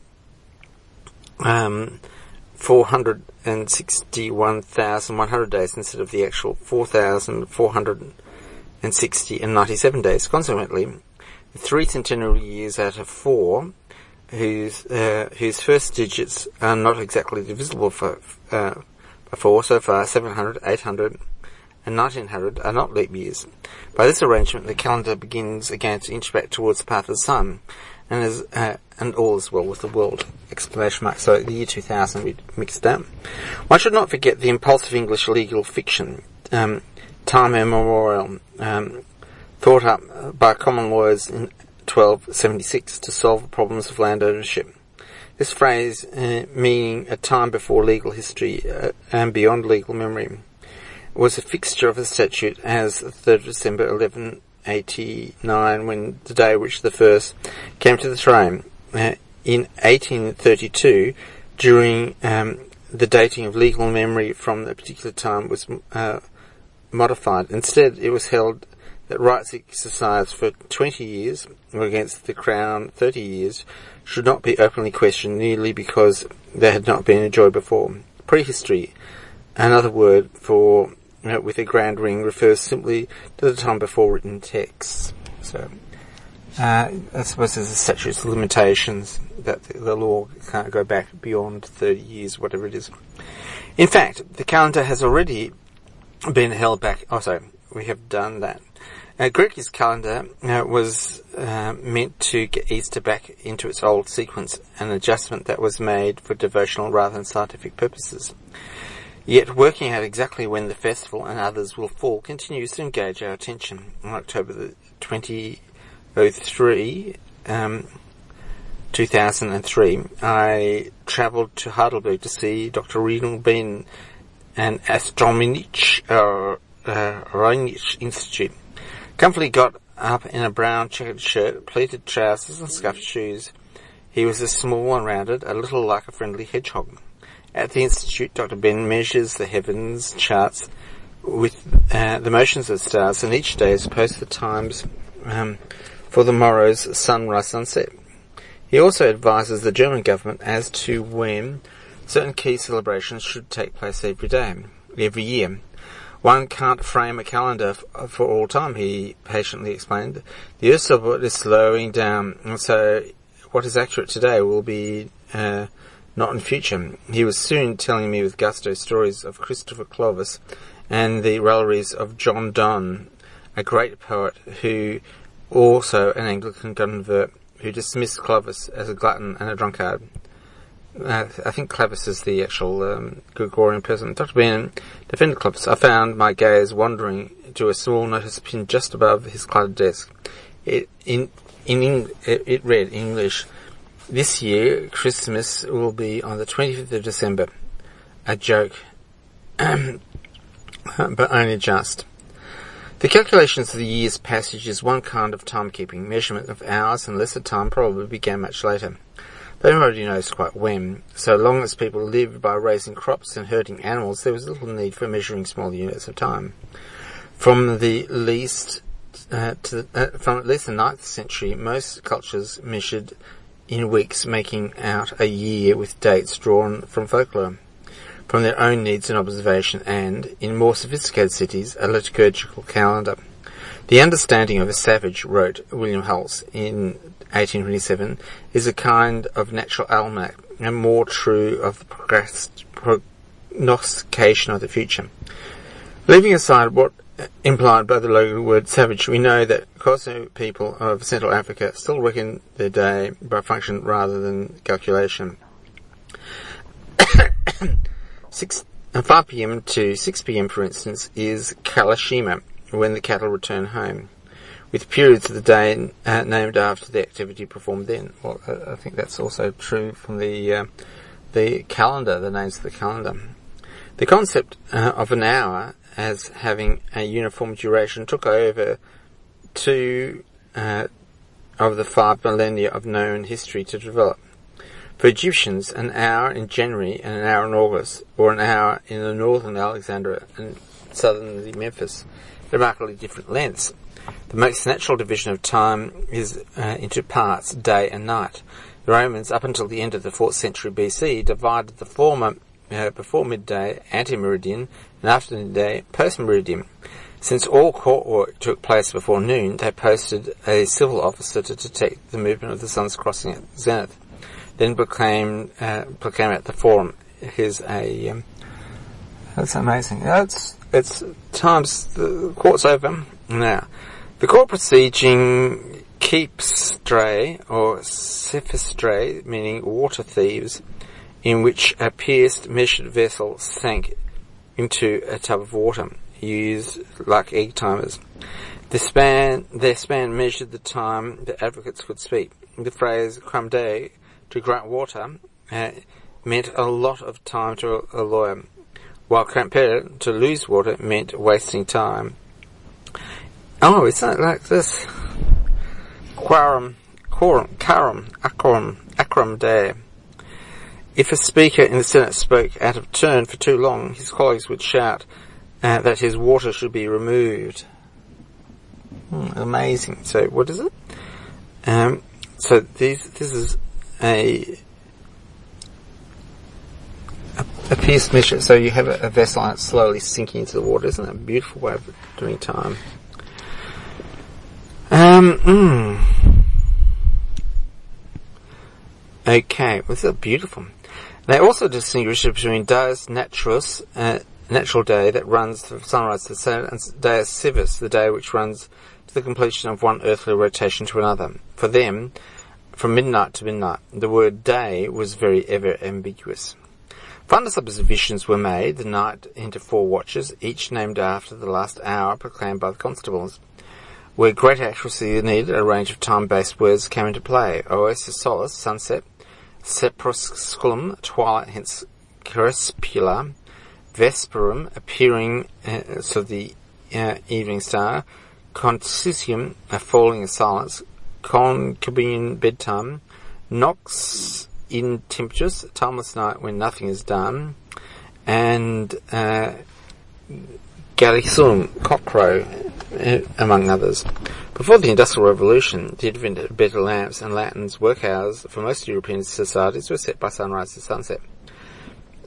um, four hundred sixty-one thousand one hundred days instead of the actual four thousand four hundred sixty and ninety-seven days. Consequently, the three centenary years out of four, whose uh, whose first digits are not exactly divisible for, uh, by four so far, seven hundred, eight hundred, and nineteen hundred are not leap years. By this arrangement, the calendar begins again to inch back towards the path of the Sun, and is, uh, and all is well with the world! Exclamation mark. So the year two thousand we mixed up. One should not forget the impulsive English legal fiction, um, time immemorial, um, thought up by common lawyers in twelve seventy-six to solve the problems of land ownership. This phrase, uh, meaning a time before legal history uh, and beyond legal memory, was a fixture of the statute as the third of December eleven eighty-nine, when the day which the first came to the throne. Uh, in eighteen thirty-two, during um, the dating of legal memory from the particular time was uh, modified. Instead, it was held that rights exercised for twenty years, or against the Crown thirty years, should not be openly questioned merely because they had not been enjoyed before. Prehistory, another word for you know, with a grand ring, refers simply to the time before written texts. So, uh, I suppose there's a statute's limitations that the, the law can't go back beyond thirty years, whatever it is. In fact, the calendar has already been held back. Oh, sorry, we have done that. Uh, Gregori's calendar uh, was uh, meant to get Easter back into its old sequence, an adjustment that was made for devotional rather than scientific purposes. Yet working out exactly when the festival and others will fall continues to engage our attention. On October the twentieth oh three, um, two thousand three, I travelled to Heidelberg to see Doctor Renal Bean and Astronomischen uh, uh, Rheinischen Institute. Comfortably got up in a brown checkered shirt, pleated trousers and scuffed shoes. He was as small and rounded, a little like a friendly hedgehog. At the Institute, Doctor Ben measures the heavens, charts with uh, the motions of the stars, and each day posts the times um, for the morrow's sunrise sunset. He also advises the German government as to when certain key celebrations should take place every day, every year. One can't frame a calendar f- for all time, he patiently explained. The Earth's orbit is slowing down, and so what is accurate today will be uh, not in future. He was soon telling me with gusto stories of Christopher Clovis and the railleries of John Donne, a great poet who also an Anglican convert who dismissed Clovis as a glutton and a drunkard. Uh, I think Clovis is the actual um, Gregorian person. Doctor Bean defended Clovis. I found my gaze wandering to a small notice pin just above his cluttered desk. It in in Eng- it, it read in English, "This year Christmas will be on the twenty-fifth of December." A joke, but only just. The calculations of the year's passage is one kind of timekeeping. Measurement of hours and lesser time probably began much later. But everybody knows quite when. So long as people lived by raising crops and herding animals, there was little need for measuring small units of time. From the least, uh, to the, uh, from at least the ninth century, most cultures measured in weeks, making out a year with dates drawn from folklore, from their own needs and observation, and, in more sophisticated cities, a liturgical calendar. The understanding of a savage, wrote William Hulse in eighteen twenty-seven, is a kind of natural almanac, and more true of the prognostication of the future. Leaving aside what implied by the local word savage, we know that Koso people of Central Africa still reckon their day by function rather than calculation. Six, five p.m. to six p.m., for instance, is Kalashima, when the cattle return home, with periods of the day uh, named after the activity performed then. Well, uh, I think that's also true from the uh, the calendar, the names of the calendar. The concept uh, of an hour as having a uniform duration took over two uh, of the five millennia of known history to develop. For Egyptians, an hour in January and an hour in August, or an hour in the northern Alexandria and southern Memphis, remarkably different lengths. The most natural division of time is uh, into parts, day and night. The Romans, up until the end of the fourth century B C, divided the former uh, before midday, ante-meridian, and after midday, post-meridian. Since all court work took place before noon, they posted a civil officer to detect the movement of the sun's crossing at zenith. Then proclaim uh, proclaim at the forum. Here's a um, that's amazing. That's it's times the court's over now. The court proceeding keepstray or sephistray, meaning water thieves, in which a pierced measured vessel sank into a tub of water, used like egg timers. The span their span measured the time the advocates could speak. The phrase "crumb day" to grant water uh, meant a lot of time to a, a lawyer, while cramper to lose water meant wasting time. Oh, it's not like this. Quorum, quorum, carum, acrum, acrum day. If a speaker in the Senate spoke out of turn for too long, his colleagues would shout uh, that his water should be removed. Hmm, amazing. So, what is it? Um, so these, this is A, a, a pierced measure. So you have a, a vessel and it's slowly sinking into the water. Isn't that a beautiful way of doing time? Um, mm. Okay, well, this is beautiful. They also distinguish between dies naturus, uh, natural day that runs from sunrise to sunset, and dies civis, the day which runs to the completion of one earthly rotation to another. For them, from midnight to midnight, the word day was very ever ambiguous. Final subdivisions were made, the night into four watches, each named after the last hour proclaimed by the constables. Where great accuracy needed, a range of time-based words came into play. Oasis solis, sunset; crepusculum, twilight, hence crespula; vesperum, appearing, uh, so the uh, evening star; concisium, a falling in silence; concubine, bedtime; nox in temptus, timeless night when nothing is done; and uh, gallicum, cockcrow, uh, among others. Before the Industrial Revolution, the advent of better lamps and lanterns, work hours for most European societies were set by sunrise to sunset.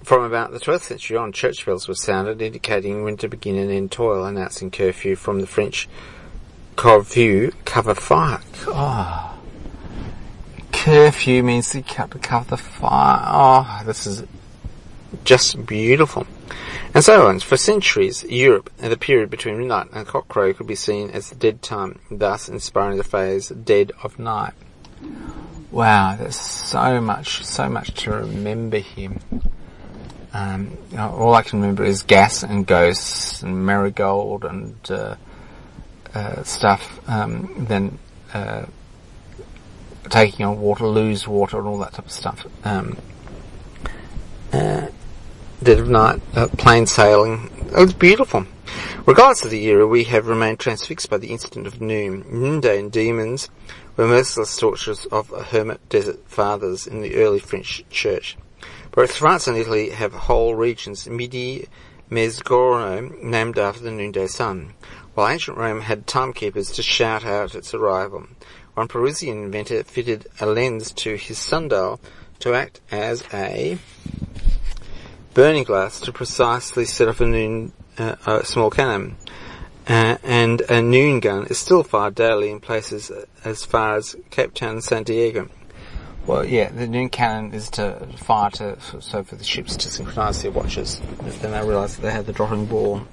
From about the twelfth century on, church bells were sounded, indicating when to begin and end toil, announcing curfew from the French couvre cover fire. Oh. Curfew means you have to cover the fire. Oh, this is just beautiful. And so on. For centuries, Europe, and the period between midnight and cockcrow, could be seen as the dead time, thus inspiring the phrase dead of night. Wow, there's so much, so much to remember here. Um, you know, all I can remember is gas and ghosts and marigold and uh, uh, stuff. Um, then uh, taking on water, lose water, and all that type of stuff. Um, uh, dead of night, uh, plain sailing. It was beautiful. Regardless of the era, we have remained transfixed by the incident of noon. Noonday and demons were merciless tortures of hermit desert fathers in the early French church. Both France and Italy have whole regions, Midi Mezzogiorno, named after the noonday sun, while ancient Rome had timekeepers to shout out its arrival. One Parisian inventor fitted a lens to his sundial to act as a burning glass to precisely set off a noon uh, a small cannon. Uh, and a noon gun is still fired daily in places as far as Cape Town and San Diego. Well, yeah, the noon cannon is to fire to so for the ships to synchronise their watches. Then they realise that they had the dropping ball.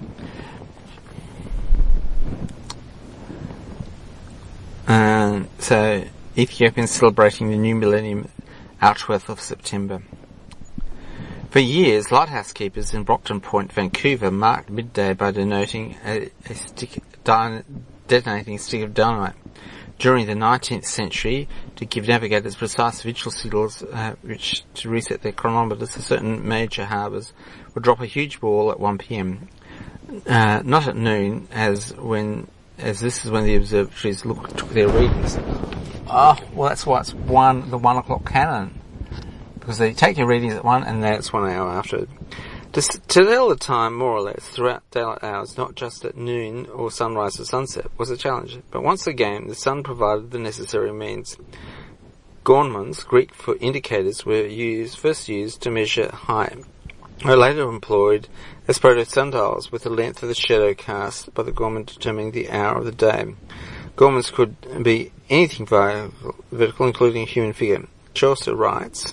Um, so Ethiopians celebrating the new millennium our twelfth of September. For years, lighthouse keepers in Brockton Point, Vancouver, marked midday by denoting a, a stick, dy, detonating a stick of dynamite. During the nineteenth century, to give navigators precise visual signals uh, which to reset their chronometers, certain major harbours would drop a huge ball at one p.m. Uh, not at noon, as when as this is when the observatories look, took their readings. Oh, well, that's why it's one the one o'clock cannon. Because they take your readings at one, and that's one hour after. To, to tell the time, more or less, throughout daylight hours, not just at noon or sunrise or sunset, was a challenge. But once again, the sun provided the necessary means. Gormons, Greek for indicators, were used, first used to measure height, or later employed as proto-sundials, with the length of the shadow cast by the gorman determining the hour of the day. Gormons could be anything vertical, including a human figure. Chaucer writes...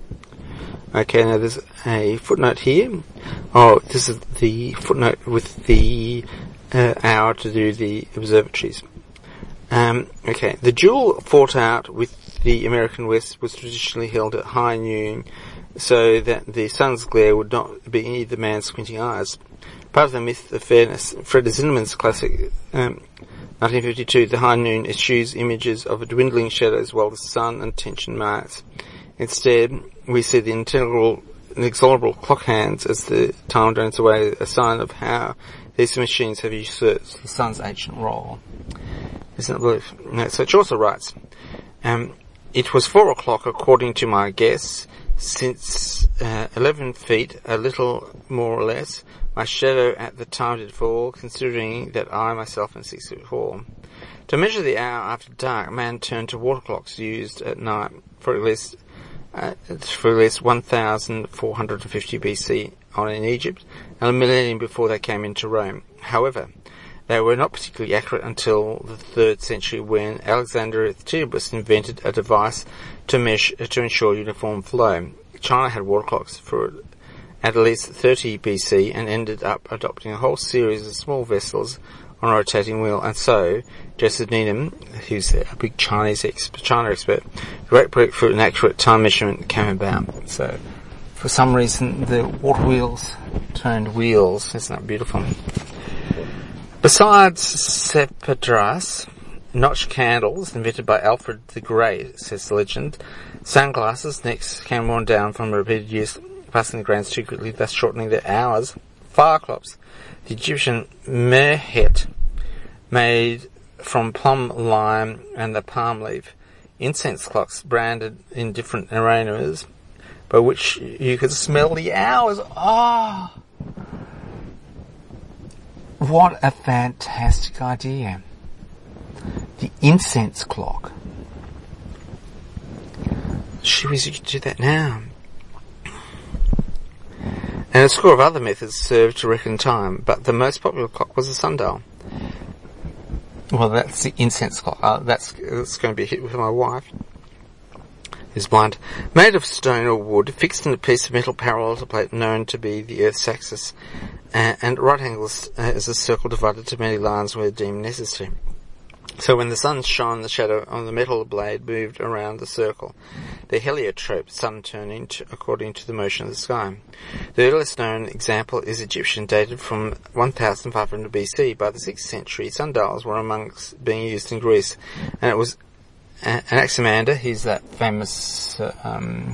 Okay, now there's a footnote here. Oh, this is the footnote with the uh, hour to do the observatories. Um, okay, the duel fought out with the American West was traditionally held at high noon, so that the sun's glare would not be in either man's squinting eyes. Part of the myth of fairness, Fred Zinnemann's classic um, nineteen fifty-two, The High Noon, eschews images of dwindling shadows while the sun and tension marks. Instead, we see the integral, inexorable clock hands as the time drains away, a sign of how these machines have usurped the sun's ancient role. Isn't it belief? No, so Chaucer writes, um, it was four o'clock according to my guess, since uh, eleven feet, a little more or less, my shadow at the time did fall, considering that I myself am six foot four. To measure the hour after dark, man turned to water clocks used at night for at least Uh, for at least one thousand four hundred fifty B C on in Egypt, and a millennium before they came into Rome. However, they were not particularly accurate until the third century, when Alexander Theobald invented a device to measure to ensure uniform flow. China had water clocks for at least thirty B C and ended up adopting a whole series of small vessels on a rotating wheel, and so Joseph Needham, who's a big Chinese ex- China expert, the great breakthrough in accurate time measurement came about. So, for some reason, the water wheels turned wheels. Isn't that beautiful? Besides sepidras, notched candles invented by Alfred the Great, says the legend, sunglasses next came worn down from repeated use, passing the grains too quickly, thus shortening their hours. Fire clocks. The Egyptian merhet, made from plum lime and the palm leaf. Incense clocks branded in different aromas, by which you could smell the hours. Ah, oh, what a fantastic idea. The incense clock. Should we do that now? And a score of other methods served to reckon time, but the most popular clock was a sundial. Well, that's the incense clock. Uh, that's, that's going to be a hit with my wife, who's blind. Made of stone or wood, fixed in a piece of metal parallel to a plate known to be the Earth's axis, uh, and at right angles uh, as a circle divided to many lines where deemed necessary. So when the sun shone, the shadow on the metal blade moved around the circle, the heliotrope, sun turning to, according to the motion of the sky. The earliest known example is Egyptian, dated from one thousand five hundred B C. By the sixth century, sundials were amongst being used in Greece, and it was uh, Anaximander, he's that famous uh, um,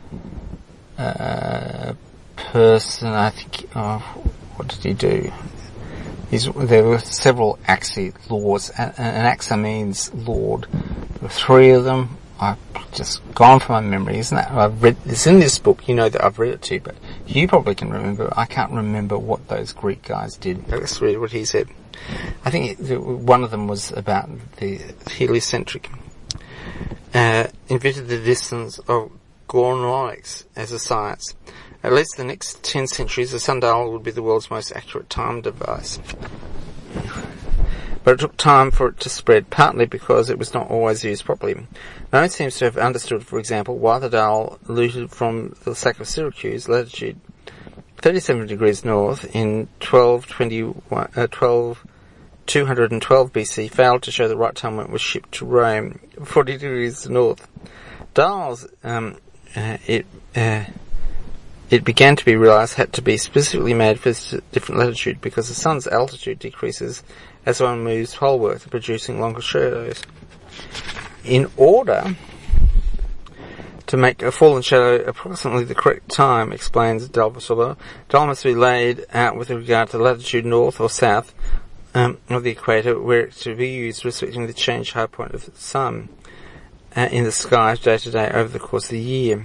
uh, person, I think, oh, what did he do? He's, there were several Axi lords, and an Axa means lord. There were three of them. I've just gone from my memory, isn't that? I've read, it's in this book, you know that I've read it too, but you probably can remember. I can't remember what those Greek guys did. Let's read what he said. I think it, one of them was about the heliocentric. Uh, invented the distance of Gornonics as a science. At least the next ten centuries, the sundial would be the world's most accurate time device. But it took time for it to spread, partly because it was not always used properly. No one seems to have understood, for example, why the dial looted from the sack of Syracuse, latitude thirty-seven degrees north in twelve twenty-one, uh, twelve, two hundred twelve B C, failed to show the right time when it was shipped to Rome, forty degrees north. Dials, um, uh, it, uh, It began to be realized had to be specifically made for this different latitude because the sun's altitude decreases as one moves poleward, producing longer shadows. In order to make a fallen shadow approximately the correct time, explains Dalvasola, dial must be laid out with regard to latitude north or south um, of the equator, where it should be used respecting the change high point of the sun uh, in the sky day to day over the course of the year,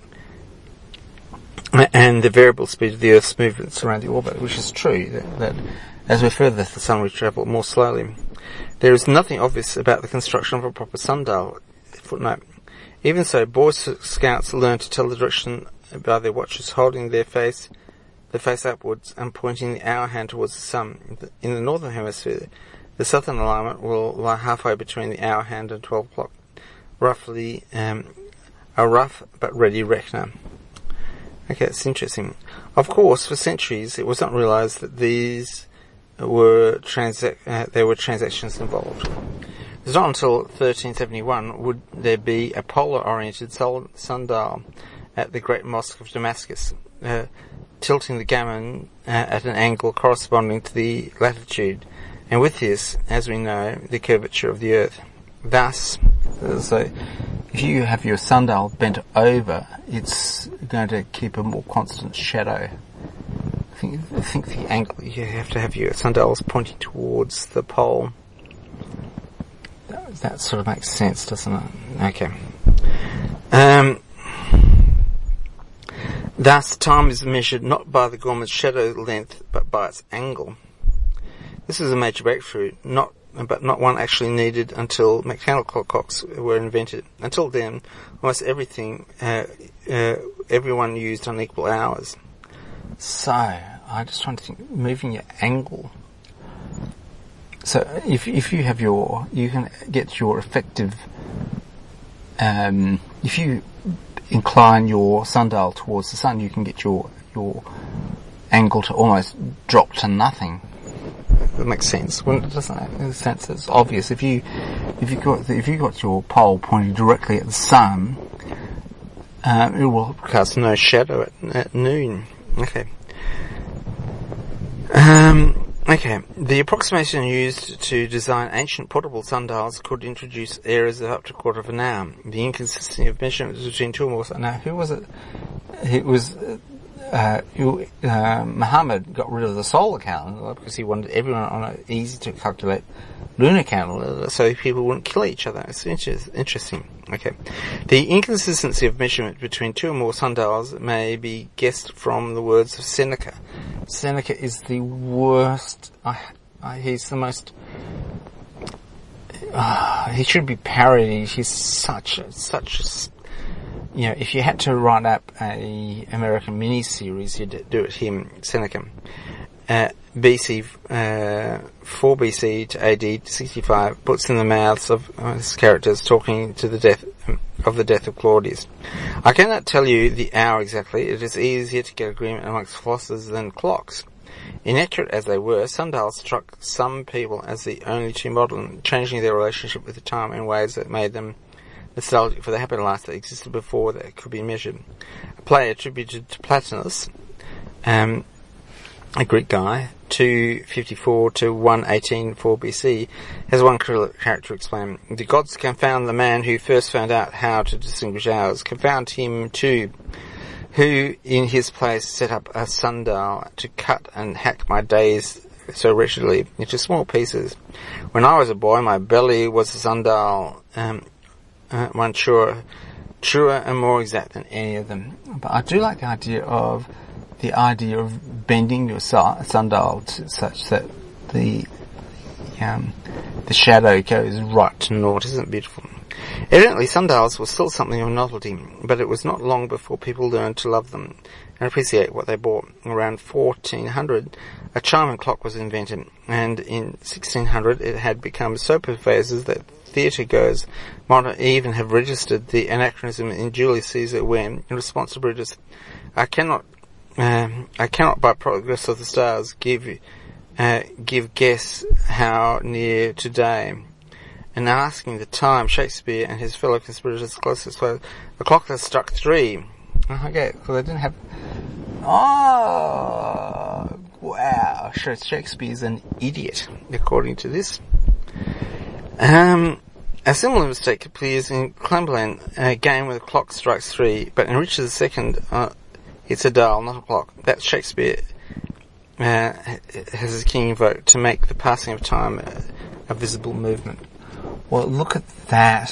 and the variable speed of the Earth's movements around the orbit, which is true, that, that as we're further the sun we travel more slowly. There is nothing obvious about the construction of a proper sundial. Footnote. Even so, Boy Scouts learn to tell the direction by their watches holding their face, the face upwards and pointing the hour hand towards the sun. In the northern hemisphere, the southern alignment will lie halfway between the hour hand and twelve o'clock, roughly um, a rough but ready reckoner. Okay, that's interesting. Of course, for centuries, it was not realized that these were transac- uh, there were transactions involved. It was not until thirteen seventy-one would there be a polar-oriented sol- sundial at the Great Mosque of Damascus, uh, tilting the gammon uh, at an angle corresponding to the latitude, and with this, as we know, the curvature of the Earth. Thus, so if you have your sundial bent over, it's going to keep a more constant shadow. I think, I think the angle, you have to have your sundials pointing towards the pole. That, that sort of makes sense, doesn't it? Okay. Um, thus, time is measured not by the garment's shadow length, but by its angle. This is a major breakthrough, not but not one actually needed until mechanical clocks were invented. Until then, almost everything, uh, uh, everyone used unequal hours. So, I just trying to think, moving your angle. So, if if you have your, you can get your effective, um, if you incline your sundial towards the sun, you can get your your angle to almost drop to nothing. That makes sense. Well, it doesn't make any sense. It's obvious. If you, if you got, if you got your pole pointing directly at the sun, um, it will cast no shadow at, at noon. Okay. Um, okay. The approximation used to design ancient portable sundials could introduce errors of up to a quarter of an hour. The inconsistency of measurements between two or more. Now, who was it? It was. Uh, Uh, you, uh, Muhammad got rid of the solar calendar because he wanted everyone on an easy to calculate lunar calendar so people wouldn't kill each other. It's inter- interesting. Okay. The inconsistency of measurement between two or more sundials may be guessed from the words of Seneca. Seneca is the worst, I, I, he's the most, uh, he should be parodied. He's such a, such a, you know, if you had to write up a American mini-series, you'd do it here, Seneca. Uh, B C, uh, four B C to A D sixty-five, puts in the mouths of uh, his characters talking to the death um, of the death of Claudius. I cannot tell you the hour exactly. It is easier to get agreement amongst philosophers than clocks. Inaccurate as they were, sundials struck some people as the only two modern, changing their relationship with the time in ways that made them nostalgic for the happy life that existed before that could be measured. A play attributed to Plotinus, um, a Greek guy, two fifty-four to one eighteen four B C, has one character explain, the gods confound the man who first found out how to distinguish hours, confound him too, who in his place set up a sundial to cut and hack my days so wretchedly into small pieces. When I was a boy, my belly was a sundial, um, uh, one truer, truer and more exact than any of them. But I do like the idea of the idea of bending your sundial to such that the um, the shadow goes right to naught. Isn't it beautiful? Evidently, sundials were still something of a novelty, but it was not long before people learned to love them and appreciate what they bought. Around fourteen hundred, a chiming clock was invented, and in sixteen hundred it had become so pervasive that theatre-goers might even have registered the anachronism in Julius Caesar when, in response to Brutus, I cannot Um, I cannot by progress of the stars give uh, give guess how near today. And asking the time, Shakespeare and his fellow conspirators closest were the clock that struck three. Okay, because they didn't have. Oh wow! Sure, Shakespeare's an idiot, according to this. Um, a similar mistake appears in Cumberland, a game where the clock strikes three, but in Richard the Second. Uh, It's a dial, not a clock. That Shakespeare uh, has his king invoked to make the passing of time a, a visible movement. Well, look at that.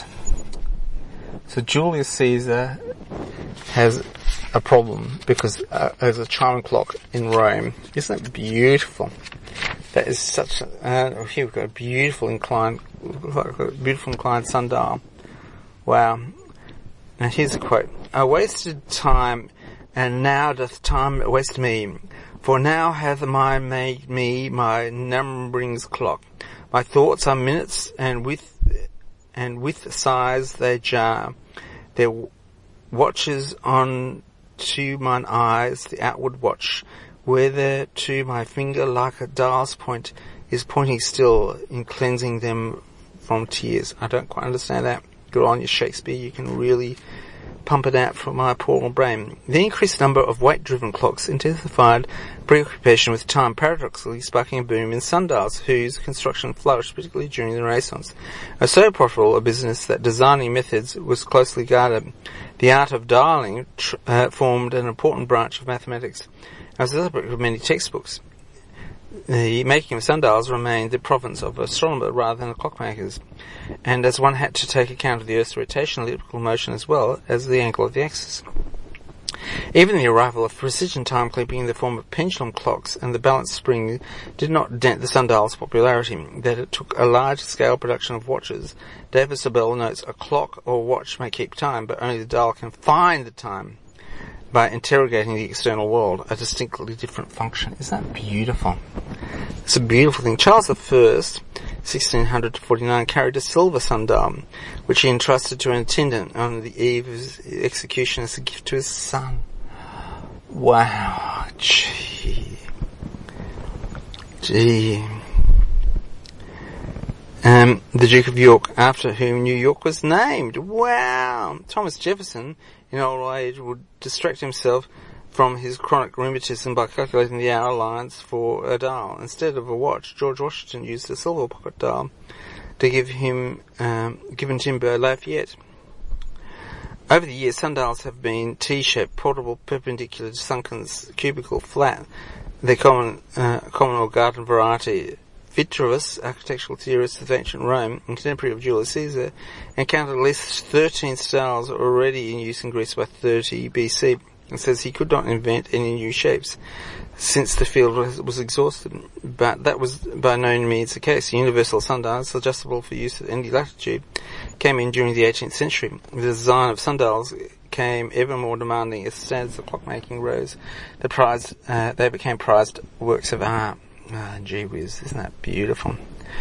So Julius Caesar has a problem because uh, there's a chiming clock in Rome. Isn't it beautiful? That is such a... Uh, here we've got a beautiful inclined, beautiful inclined sundial. Wow. Now here's a quote. I wasted time... And now doth time waste me, for now hath mine made me my numbering's clock. My thoughts are minutes, and with and with sighs they jar. Their watches on to mine eyes, the outward watch, whether to my finger like a dial's point is pointing still in cleansing them from tears. I don't quite understand that. Good on you, Shakespeare. You can really pump it out from my poor brain. The increased number of weight-driven clocks intensified preoccupation with time, paradoxically sparking a boom in sundials, whose construction flourished particularly during the Renaissance. A so profitable a business that designing methods was closely guarded. The art of dialing tr- uh, formed an important branch of mathematics. As the subject of many textbooks, the making of sundials remained the province of astronomers rather than the clockmakers, and as one had to take account of the Earth's rotation, elliptical motion, as well as the angle of the axis. Even the arrival of precision time-keeping in the form of pendulum clocks and the balance spring did not dent the sundial's popularity. That it took a large-scale production of watches. David Sobel notes, a clock or watch may keep time, but only the dial can find the time by interrogating the external world, a distinctly different function. Isn't that beautiful? It's a beautiful thing. Charles the First, sixteen hundred to forty-nine, carried a silver sundial, which he entrusted to an attendant on the eve of his execution as a gift to his son. Wow. Gee. Gee. Um, the Duke of York, after whom New York was named. Wow. Thomas Jefferson, in old age, would distract himself from his chronic rheumatism by calculating the hour lines for a dial. Instead of a watch, George Washington used a silver pocket dial to give him, um, given to him by Lafayette. Over the years, sundials have been T-shaped, portable, perpendicular, sunken, cubical, flat. They're common, uh, common or garden variety. Vitruvius, architectural theorist of ancient Rome and contemporary of Julius Caesar, encountered at least thirteen styles already in use in Greece by thirty B C, and says he could not invent any new shapes since the field was, was exhausted. But that was by no means the case. Universal sundials, adjustable for use at any latitude, came in during the eighteenth century. The design of sundials became ever more demanding as standards of clockmaking rose. The prize, uh, they became prized works of art. Ah, gee whiz, isn't that beautiful?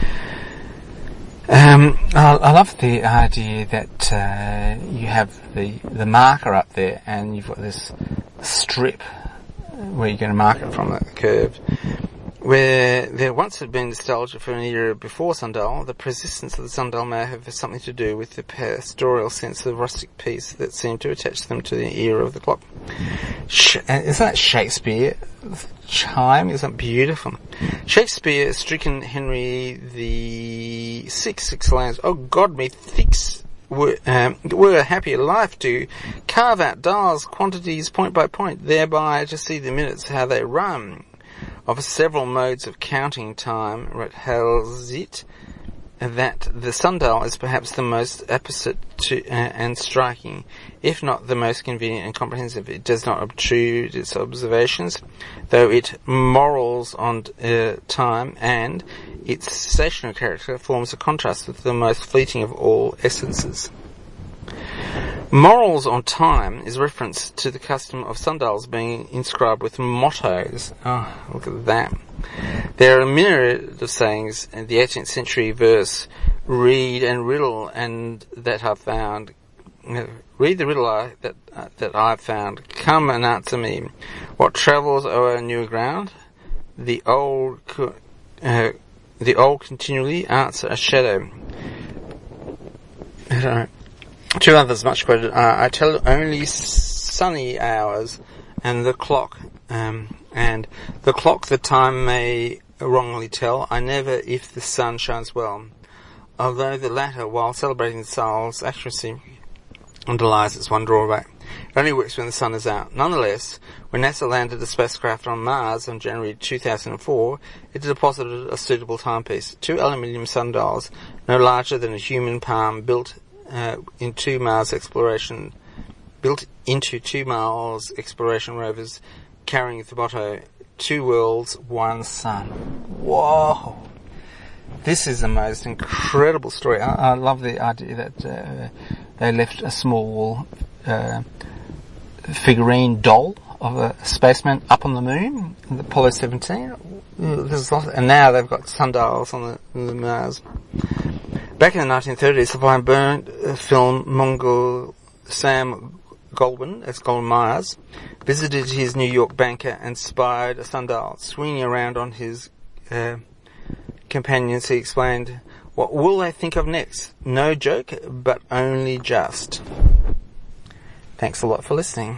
Um, I, I love the idea that uh, you have the the marker up there, and you've got this strip where you're going to mark it from the curve. Where there once had been nostalgia for an era before sundial, the persistence of the sundial may have something to do with the pastoral sense of rustic peace that seemed to attach them to the era of the clock. Sh- isn't that Shakespeare? Chime, isn't that beautiful? Shakespeare, stricken Henry the Sixth, exclaims, "Oh God, me thinks were, um, were a happier life to carve out dials, quantities, point by point, thereby to see the minutes how they run." Of several modes of counting time, tells it that the sundial is perhaps the most apposite to, uh, and striking, if not the most convenient and comprehensive. It does not obtrude its observations, though it morals on uh, time, and its stationary character forms a contrast with the most fleeting of all essences. Morals on time is reference to the custom of sundials being inscribed with mottos. Oh, look at that. There are a myriad of sayings in the eighteenth century verse, read and riddle, and that I've found. Read the riddle I, that uh, that I've found. Come and answer me. What travels o'er new ground? The old, uh, the old continually answer a shadow. I don't know. Two others much quoted are, I tell only sunny hours, and the clock, um, and the clock the time may wrongly tell, I never if the sun shines well. Although the latter, while celebrating the soul's accuracy, underlies its one drawback. It only works when the sun is out. Nonetheless, when NASA landed a spacecraft on Mars in January two thousand four, it deposited a suitable timepiece. Two aluminium sundials, no larger than a human palm, built Uh, in two Mars exploration, built into two Mars exploration rovers, carrying the motto, two worlds, one sun. Whoa! This is the most incredible story. I, I love the idea that uh, they left a small uh, figurine doll of a spaceman up on the moon, the Apollo seventeen. There's a lot, and now they've got sundials on the, on the Mars. Back in the nineteen thirties, the fine burnt film Mongol Sam Goldwyn, as Goldwyn Myers, visited his New York banker and spied a sundial. Swinging around on his uh, companions, he explained, "What will they think of next? No joke, but only just." Thanks a lot for listening.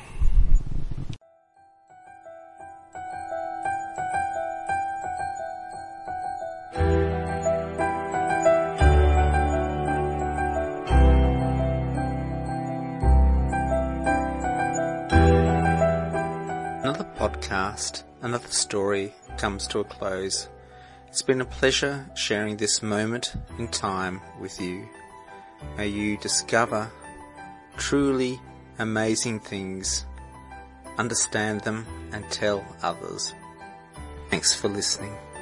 Another podcast, another story comes to a close. It's been a pleasure sharing this moment in time with you. May you discover truly amazing things, understand them, and tell others. Thanks for listening.